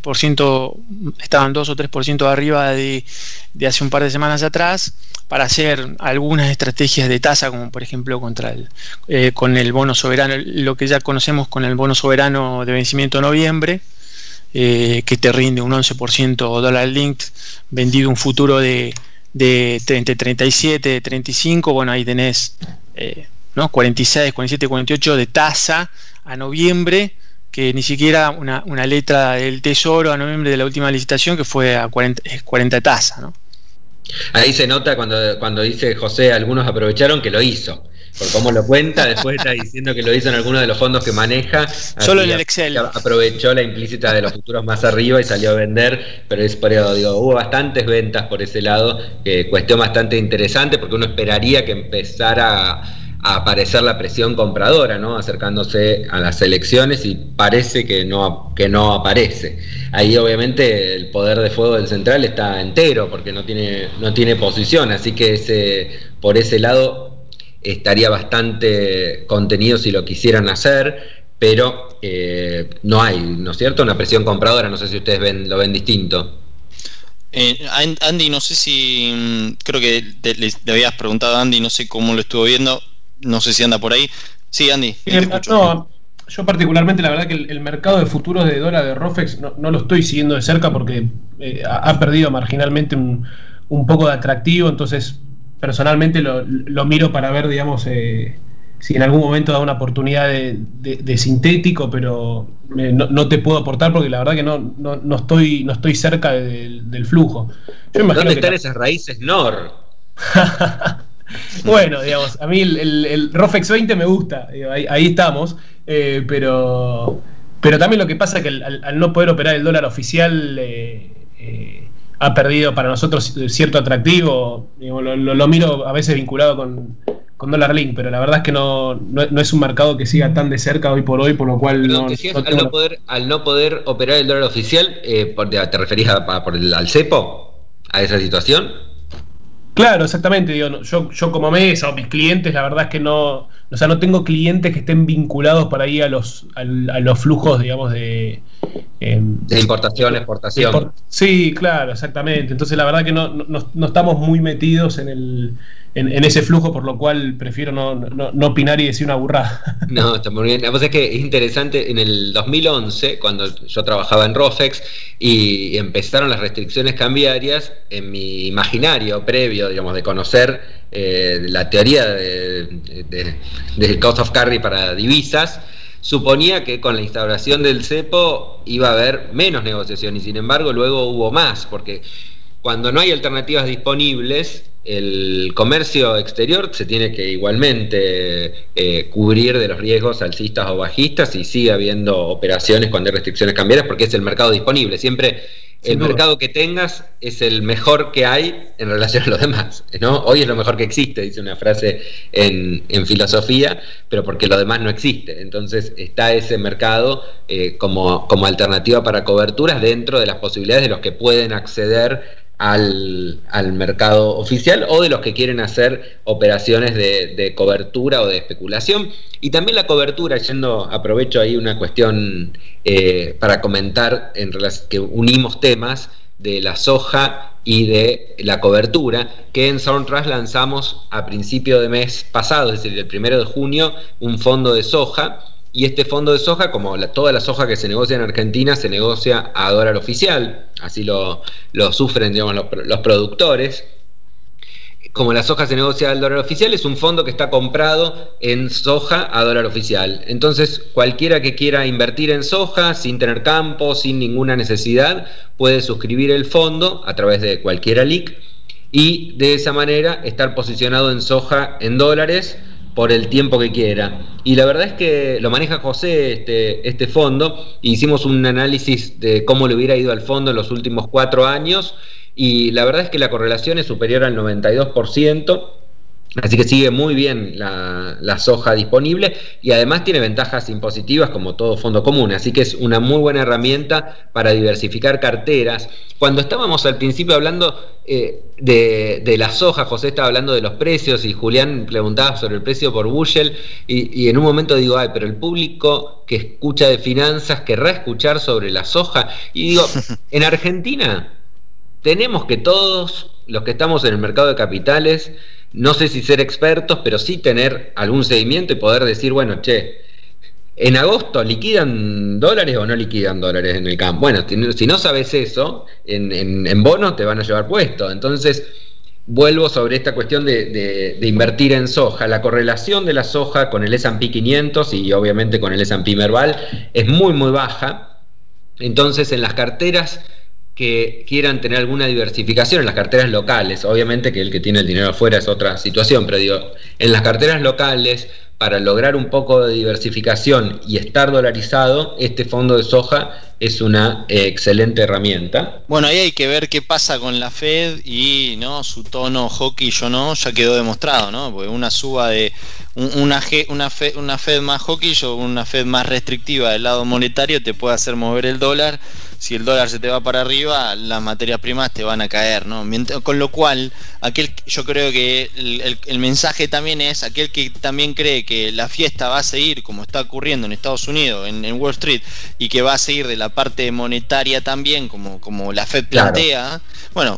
3% arriba de hace un par de semanas atrás, para hacer algunas estrategias de tasa, como por ejemplo con el bono soberano, lo que ya conocemos con el bono soberano de vencimiento en noviembre, que te rinde un 11% dólar linked, vendido un futuro de entre 37 y 35, bueno, ahí tenés 46, 47, 48 de tasa a noviembre, que ni siquiera una letra del Tesoro a noviembre de la última licitación, que fue a 40 de tasa, ¿no? Ahí se nota cuando dice José, algunos aprovecharon, que lo hizo. Por cómo lo cuenta, después está diciendo que lo hizo en algunos de los fondos que maneja. Solo en el Excel. Aprovechó la implícita de los futuros más arriba y salió a vender, pero es por eso, digo, hubo bastantes ventas por ese lado, cuestión bastante interesante, porque uno esperaría que empezara a aparecer la presión compradora, ¿no? Acercándose a las elecciones, y parece que no aparece. Ahí obviamente el poder de fuego del central está entero, porque no tiene posición, así que por ese lado estaría bastante contenido si lo quisieran hacer, pero no hay, ¿no es cierto?, una presión compradora. No sé si ustedes lo ven distinto. Andy, no sé si, creo que le habías preguntado a Andy, no sé cómo lo estuvo viendo, no sé si anda por ahí. Sí, Andy. No, yo particularmente, la verdad que el mercado de futuros de dólar de ROFEX no lo estoy siguiendo de cerca, porque ha perdido marginalmente un poco de atractivo. Entonces personalmente lo miro para ver, digamos, si en algún momento da una oportunidad de sintético, pero no te puedo aportar, porque la verdad que no estoy cerca del flujo. Yo imagino. ¿Dónde están esas raíces NOR? Bueno, digamos, a mí el ROFEX 20 me gusta, ahí estamos, pero también lo que pasa es que al no poder operar el dólar oficial ha perdido para nosotros cierto atractivo. Digamos, lo miro a veces vinculado con Dollar Link, pero la verdad es que no es un mercado que siga tan de cerca hoy por hoy, por lo cual al no poder operar el dólar oficial, ¿te referís al cepo? ¿A esa situación? Claro, exactamente. Digo, yo como mesa o mis clientes, la verdad es que no tengo clientes que estén vinculados por ahí a los flujos, digamos, de importación, exportación. Sí, claro, exactamente. Entonces la verdad que no estamos muy metidos en ese flujo, por lo cual prefiero no opinar y decir una burrada. No, está muy bien. La cosa es que es interesante, en el 2011, cuando yo trabajaba en ROFEX y empezaron las restricciones cambiarias, en mi imaginario previo, digamos, de conocer la teoría del cost of carry para divisas, suponía que con la instauración del cepo iba a haber menos negociación, y sin embargo luego hubo más, porque cuando no hay alternativas disponibles, el comercio exterior se tiene que igualmente cubrir de los riesgos alcistas o bajistas, y sigue habiendo operaciones cuando hay restricciones cambiarias, porque es el mercado disponible. Siempre el mercado que tengas es el mejor que hay en relación a los demás, ¿no? Hoy es lo mejor que existe, dice una frase en filosofía, pero porque lo demás no existe. Entonces está ese mercado como alternativa para coberturas dentro de las posibilidades de los que pueden acceder al mercado oficial, o de los que quieren hacer operaciones de cobertura o de especulación. Y también la cobertura, aprovecho ahí una cuestión para comentar, que unimos temas de la soja y de la cobertura, que en SoundTrust lanzamos a principio de mes pasado, es decir, el 1 de junio, un fondo de soja. Y este fondo de soja, como toda la soja que se negocia en Argentina, se negocia a dólar oficial, así lo sufren, digamos, los productores. como la soja se negocia al dólar oficial, es un fondo que está comprado en soja a dólar oficial. Entonces, cualquiera que quiera invertir en soja, sin tener campo, sin ninguna necesidad, puede suscribir el fondo a través de cualquier ALIC y de esa manera estar posicionado en soja en dólares por el tiempo que quiera. Y la verdad es que lo maneja José este fondo. Hicimos un análisis de cómo le hubiera ido al fondo en los últimos 4 años y la verdad es que la correlación es superior al 92%, así que sigue muy bien la soja disponible y además tiene ventajas impositivas como todo fondo común, así que es una muy buena herramienta para diversificar carteras. Cuando estábamos al principio hablando de la soja, José estaba hablando de los precios y Julián preguntaba sobre el precio por bushel y en un momento digo, pero el público que escucha de finanzas querrá escuchar sobre la soja, y digo, en Argentina tenemos que todos los que estamos en el mercado de capitales, no sé si ser expertos, pero sí tener algún seguimiento y poder decir, bueno, ¿en agosto liquidan dólares o no liquidan dólares en el campo? Bueno, si no sabes eso, en bonos te van a llevar puesto. Entonces, vuelvo sobre esta cuestión de invertir en soja. La correlación de la soja con el S&P 500 y obviamente con el S&P Merval es muy, muy baja. Entonces, en las carteras que quieran tener alguna diversificación, en las carteras locales, obviamente que el que tiene el dinero afuera es otra situación, pero digo, en las carteras locales, para lograr un poco de diversificación y estar dolarizado, este fondo de soja es una excelente herramienta. Bueno, ahí hay que ver qué pasa con la Fed y no su tono hawkish o no, ya quedó demostrado, ¿no? Porque una suba de una Fed más hawkish o una Fed más restrictiva del lado monetario te puede hacer mover el dólar. Si el dólar se te va para arriba, las materias primas te van a caer, ¿no? Con lo cual, yo creo que el mensaje también es, aquel que también cree que la fiesta va a seguir como está ocurriendo en Estados Unidos, en Wall Street, y que va a seguir de la parte monetaria también, como la Fed plantea, claro. Bueno,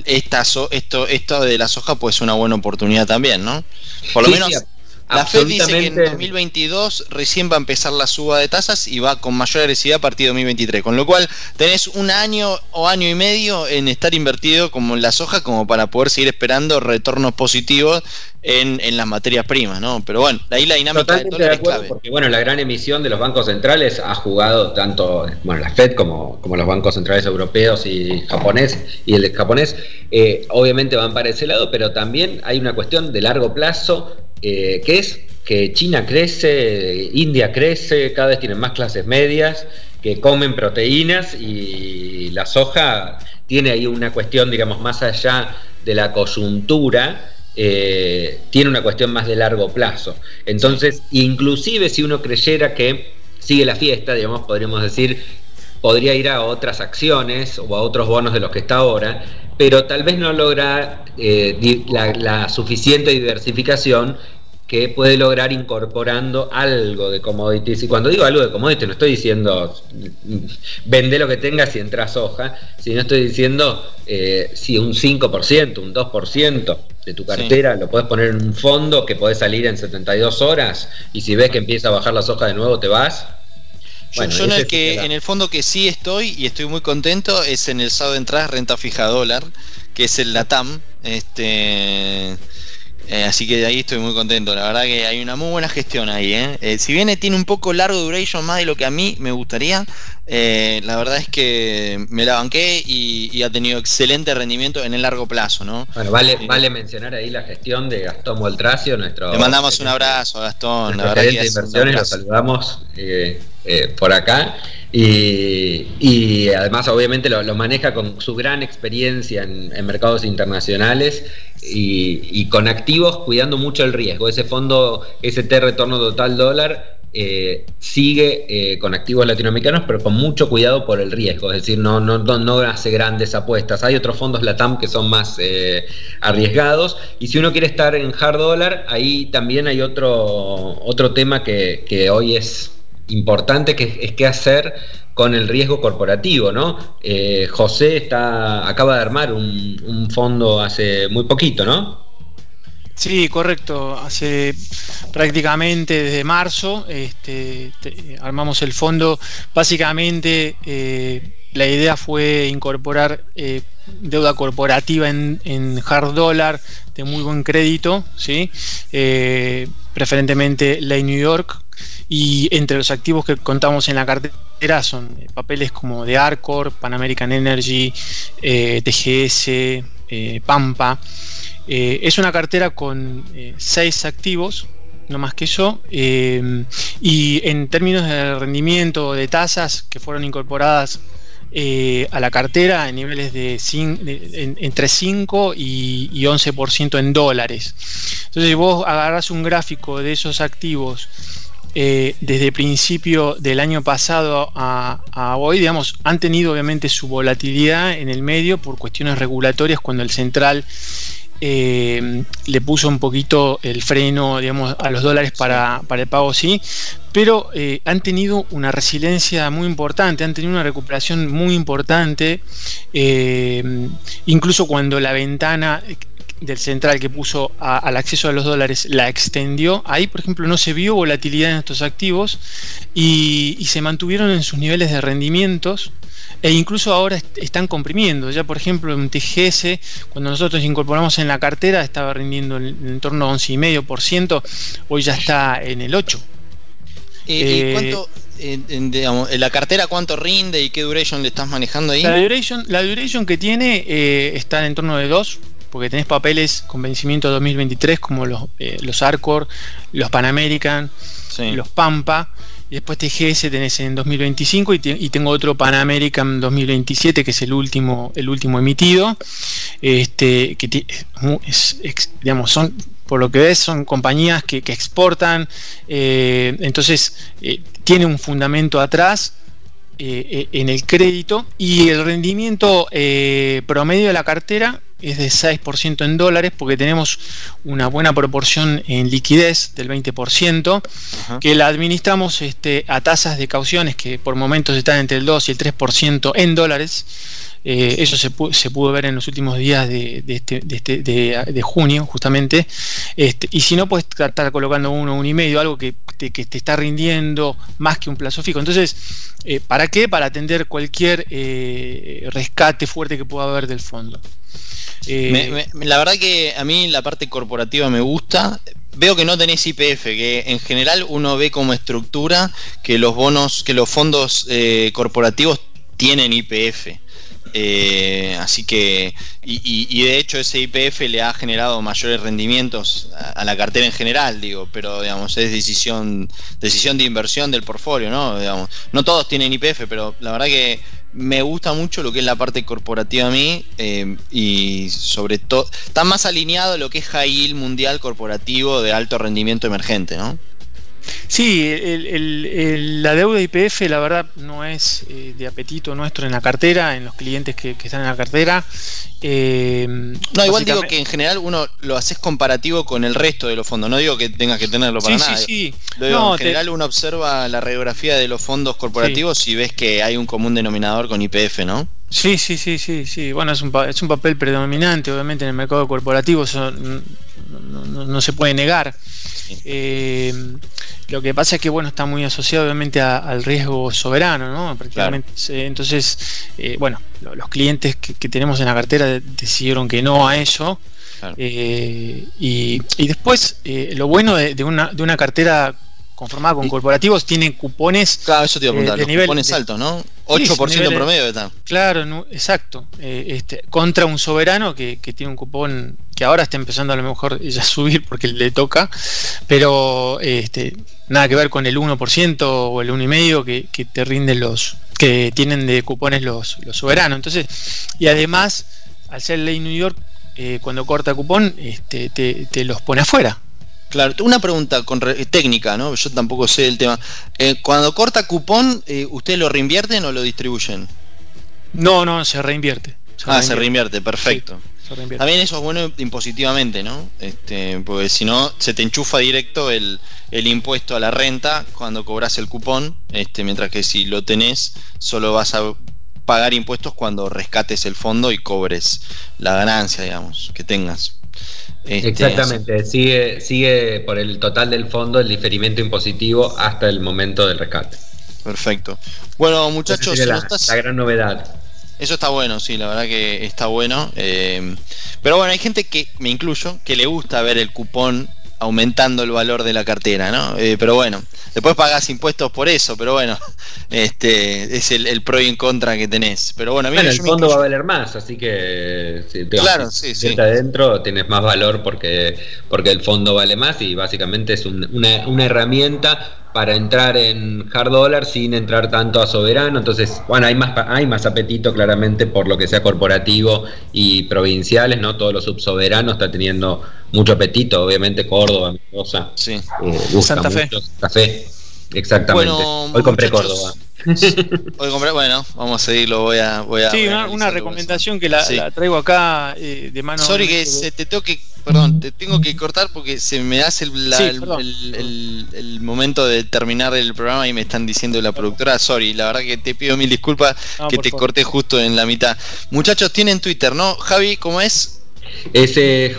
esto de la soja pues es una buena oportunidad también, ¿no? Por lo menos... Sí. La Fed dice que en 2022 recién va a empezar la suba de tasas y va con mayor agresividad a partir de 2023, con lo cual tenés un año o año y medio en estar invertido como en la soja como para poder seguir esperando retornos positivos en las materias primas, ¿no? Pero bueno, ahí la dinámica del dólar es clave. Porque bueno, la gran emisión de los bancos centrales ha jugado tanto, la Fed como los bancos centrales europeos y el japonés, obviamente van para ese lado, pero también hay una cuestión de largo plazo, que es que China crece, India crece, cada vez tienen más clases medias que comen proteínas y la soja tiene ahí una cuestión, digamos, más allá de la coyuntura, tiene una cuestión más de largo plazo. Entonces, inclusive si uno creyera que sigue la fiesta, digamos, podríamos decir, podría ir a otras acciones o a otros bonos de los que está ahora, pero tal vez no logra la suficiente diversificación que puede lograr incorporando algo de commodities. Y cuando digo algo de commodities no estoy diciendo vende lo que tengas y entra soja, sino estoy diciendo si un 5%, un 2% de tu cartera lo puedes poner en un fondo que podés salir en 72 horas y si ves que empieza a bajar la soja de nuevo te vas. Bueno, yo en el fondo que sí estoy y estoy muy contento es en el Southern Trust renta fija dólar, que es el LATAM, así que de ahí estoy muy contento. La verdad que hay una muy buena gestión ahí, si bien tiene un poco largo duration más de lo que a mí me gustaría, la verdad es que me la banqué y ha tenido excelente rendimiento en el largo plazo, ¿no? Bueno, vale mencionar ahí la gestión de Gastón Moltracio, le mandamos un abrazo a Gastón, la verdad que de inversiones, lo saludamos por acá y además obviamente lo maneja con su gran experiencia en mercados internacionales y con activos cuidando mucho el riesgo. Ese fondo ST Retorno Total Dólar sigue con activos latinoamericanos pero con mucho cuidado por el riesgo, es decir, no hace grandes apuestas. Hay otros fondos LATAM que son más arriesgados y si uno quiere estar en hard dólar, ahí también hay otro tema que hoy es importante, que es qué hacer con el riesgo corporativo, ¿no? José acaba de armar un fondo hace muy poquito, ¿no? Sí, correcto. Hace prácticamente desde marzo armamos el fondo. Básicamente la idea fue incorporar deuda corporativa en hard dollar de muy buen crédito, ¿sí? Preferentemente Ley New York, y entre los activos que contamos en la cartera son papeles como de Arcor, Pan American Energy, TGS, Pampa. Es una cartera con 6 activos, no más que eso, y en términos de rendimiento de tasas que fueron incorporadas a la cartera en niveles de entre 5 y 11% en dólares. Entonces, si vos agarrás un gráfico de esos activos desde el principio del año pasado a hoy, digamos, han tenido obviamente su volatilidad en el medio por cuestiones regulatorias, cuando el central le puso un poquito el freno, digamos, a los dólares para el pago, sí, pero han tenido una resiliencia muy importante, han tenido una recuperación muy importante, incluso cuando la ventana del central que puso al acceso a los dólares la extendió. Ahí, por ejemplo, no se vio volatilidad en estos activos y se mantuvieron en sus niveles de rendimientos, e incluso ahora están comprimiendo. Ya, por ejemplo, en TGS, cuando nosotros incorporamos en la cartera, estaba rindiendo en torno a 11,5%, hoy ya está en el 8%. ¿Y cuánto, digamos, en la cartera cuánto rinde y qué duration le estás manejando ahí? La duration que tiene está en torno de 2, porque tenés papeles con vencimiento 2023 como los Arcor, los Pan American, sí, los Pampa, y después TGS tenés en 2025 y tengo otro Pan American 2027 que es el último emitido, digamos, son, por lo que ves, son compañías que exportan, entonces tiene un fundamento atrás en el crédito, y el rendimiento promedio de la cartera es de 6% en dólares, porque tenemos una buena proporción en liquidez del 20%, que la administramos a tasas de cauciones que por momentos están entre el 2 y el 3% en dólares. Eso se pudo ver en los últimos días de junio, justamente. Y si no, puedes estar colocando 1,5, algo que te está rindiendo más que un plazo fijo. Entonces, ¿para qué? Para atender cualquier rescate fuerte que pueda haber del fondo. La verdad que a mí la parte corporativa me gusta. Veo que no tenés YPF, que en general uno ve como estructura que los fondos corporativos tienen YPF. Así que y de hecho ese YPF le ha generado mayores rendimientos a la cartera en general, digo, pero digamos es decisión de inversión del portfolio, ¿no? Digamos, no todos tienen YPF, pero la verdad que me gusta mucho lo que es la parte corporativa a mí, y sobre todo está más alineado a lo que es high yield mundial corporativo de alto rendimiento emergente, ¿no? Sí, la deuda YPF la verdad no es de apetito nuestro en la cartera, en los clientes que están en la cartera. No, igual digo que en general uno lo haces comparativo con el resto de los fondos, no digo que tengas que tenerlo para nada. Sí. En general uno observa la radiografía de los fondos corporativos y ves que hay un común denominador con YPF, ¿no? Sí. Bueno, es un papel predominante, obviamente, en el mercado corporativo, eso no se puede negar. Lo que pasa es que, bueno, está muy asociado obviamente al riesgo soberano, ¿no? Prácticamente. Claro. Entonces, los clientes que tenemos en la cartera decidieron que no a eso. Claro. Y después, lo bueno de una cartera conformada con corporativos, tiene cupones. Claro, eso te iba a preguntar, los cupones altos, ¿no? 8% en promedio está. Claro, no, exacto. Contra un soberano que tiene un cupón que ahora está empezando a lo mejor ya a subir porque le toca, pero nada que ver con el 1% o el 1,5% que te rinden los que tienen de cupones los soberanos. Entonces, y además, al ser ley New York, cuando corta cupón, te los pone afuera. Claro, una pregunta técnica, ¿no? Yo tampoco sé el tema. Cuando corta cupón, ¿ustedes lo reinvierten o lo distribuyen? No, se reinvierte. Se reinvierte, perfecto. Sí, se reinvierte. También eso es bueno impositivamente, ¿no? Porque si no, se te enchufa directo el impuesto a la renta cuando cobras el cupón, mientras que si lo tenés, solo vas a pagar impuestos cuando rescates el fondo y cobres la ganancia, digamos, que tengas. Exactamente, sigue por el total del fondo el diferimiento impositivo hasta el momento del rescate. Perfecto. Bueno, muchos, la gran novedad. Eso está bueno, sí, la verdad que está bueno. Pero bueno, hay gente que, me incluyo, que le gusta ver el cupón aumentando el valor de la cartera, ¿no? Pero bueno, después pagás impuestos por eso, pero bueno, es el pro y en contra que tenés. Pero bueno, el fondo va a valer más, así que si te sí. adentro tienes más valor porque el fondo vale más y básicamente es una herramienta para entrar en hard dollar sin entrar tanto a soberano. Entonces, bueno, hay más apetito claramente por lo que sea corporativo y provinciales, ¿no? Todos los subsoberanos están teniendo mucho apetito, obviamente Córdoba, Mendoza, Santa Fe. Santa Fe, exactamente. Bueno, hoy compré Córdoba. Hoy compré, bueno, vamos a seguirlo, voy a sí, una recomendación que la traigo acá de mano. Sorry que te tengo que cortar porque se me hace el momento de terminar el programa y me están diciendo la productora, sorry, la verdad que te pido mil disculpas que te corté justo en la mitad. Muchachos, tienen Twitter, ¿no? Javi, ¿cómo es? Es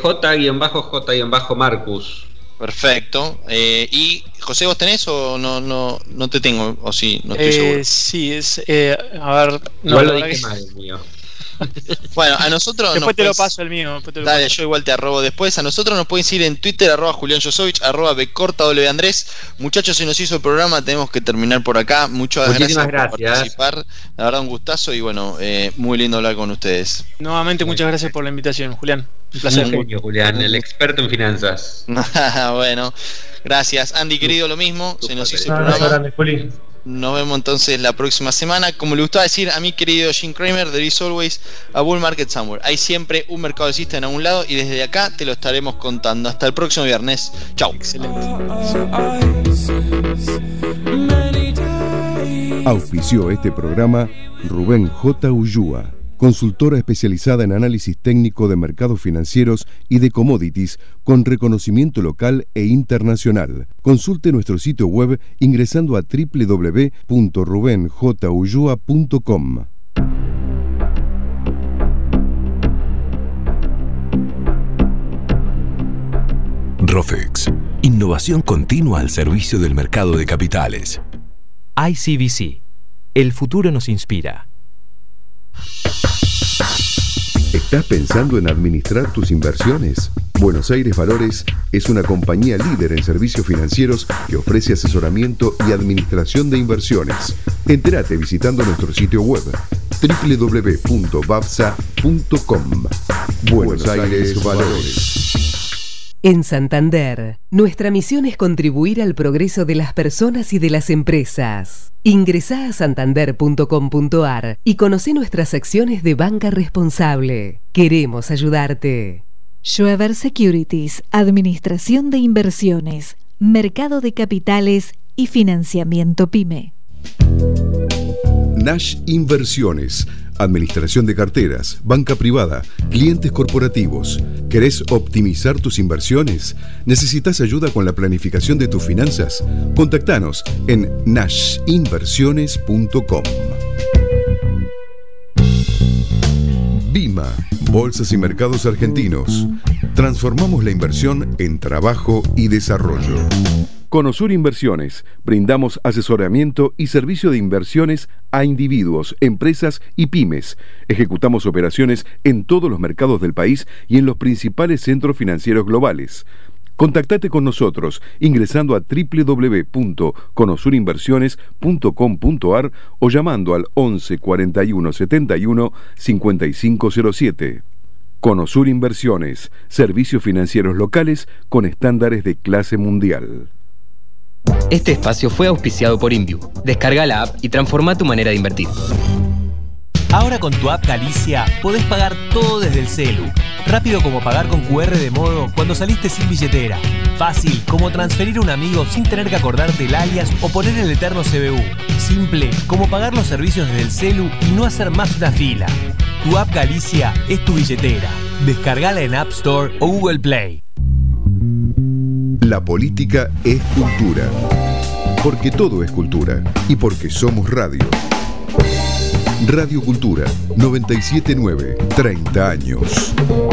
J-Marcus. Perfecto. Y José, ¿vos tenés o no te tengo? O sí, no estoy seguro. Sí, es a ver, igual lo dije mal el mío. Bueno, a nosotros después te lo paso el mío. Dale, yo igual te arrobo después. A nosotros nos pueden seguir en Twitter, @Julián Josovich, @bcorta_W_Andrés. Muchachos, se nos hizo el programa, tenemos que terminar por acá. Muchísimas gracias por participar. La verdad, un gustazo y bueno, muy lindo hablar con ustedes. Nuevamente, muchas gracias por la invitación, Julián. Un placer. Julián, el experto en finanzas. Bueno, gracias. Andy, querido, lo mismo. Se nos hizo el programa. Nos vemos entonces la próxima semana. Como le gustaba decir a mi querido Jim Cramer, there is always a bull market somewhere. Hay siempre un mercado alcista en algún lado y desde acá te lo estaremos contando. Hasta el próximo viernes. Chau. Excelente. Auspició este programa Rubén J. Ullúa, consultora especializada en análisis técnico de mercados financieros y de commodities con reconocimiento local e internacional. Consulte nuestro sitio web ingresando a www.rubenjulua.com. Rofex, innovación continua al servicio del mercado de capitales. ICBC, el futuro nos inspira. ¿Estás pensando en administrar tus inversiones? Buenos Aires Valores es una compañía líder en servicios financieros que ofrece asesoramiento y administración de inversiones. Entérate visitando nuestro sitio web www.babsa.com. Buenos Aires Valores. En Santander, nuestra misión es contribuir al progreso de las personas y de las empresas. Ingresá a santander.com.ar y conocé nuestras secciones de banca responsable. Queremos ayudarte. Schweber Securities, Administración de Inversiones, Mercado de Capitales y Financiamiento PYME. Nash Inversiones, administración de carteras, banca privada, clientes corporativos. ¿Querés optimizar tus inversiones? ¿Necesitas ayuda con la planificación de tus finanzas? Contactanos en nashinversiones.com. BIMA, Bolsas y Mercados Argentinos. Transformamos la inversión en trabajo y desarrollo. Conosur Inversiones. Brindamos asesoramiento y servicio de inversiones a individuos, empresas y pymes. Ejecutamos operaciones en todos los mercados del país y en los principales centros financieros globales. Contactate con nosotros ingresando a www.conosurinversiones.com.ar o llamando al 11 41 71 5507. Conosur Inversiones, servicios financieros locales con estándares de clase mundial. Este espacio fue auspiciado por Inviu. Descarga la app y transforma tu manera de invertir. Ahora con tu app Galicia podés pagar todo desde el celu. Rápido como pagar con QR de modo cuando saliste sin billetera. Fácil como transferir a un amigo sin tener que acordarte el alias o poner el eterno CBU. Simple como pagar los servicios desde el celu y no hacer más una fila. Tu app Galicia es tu billetera. Descargala en App Store o Google Play. La política es cultura. Porque todo es cultura. Y porque somos radio. Radio Cultura 979, 30 años.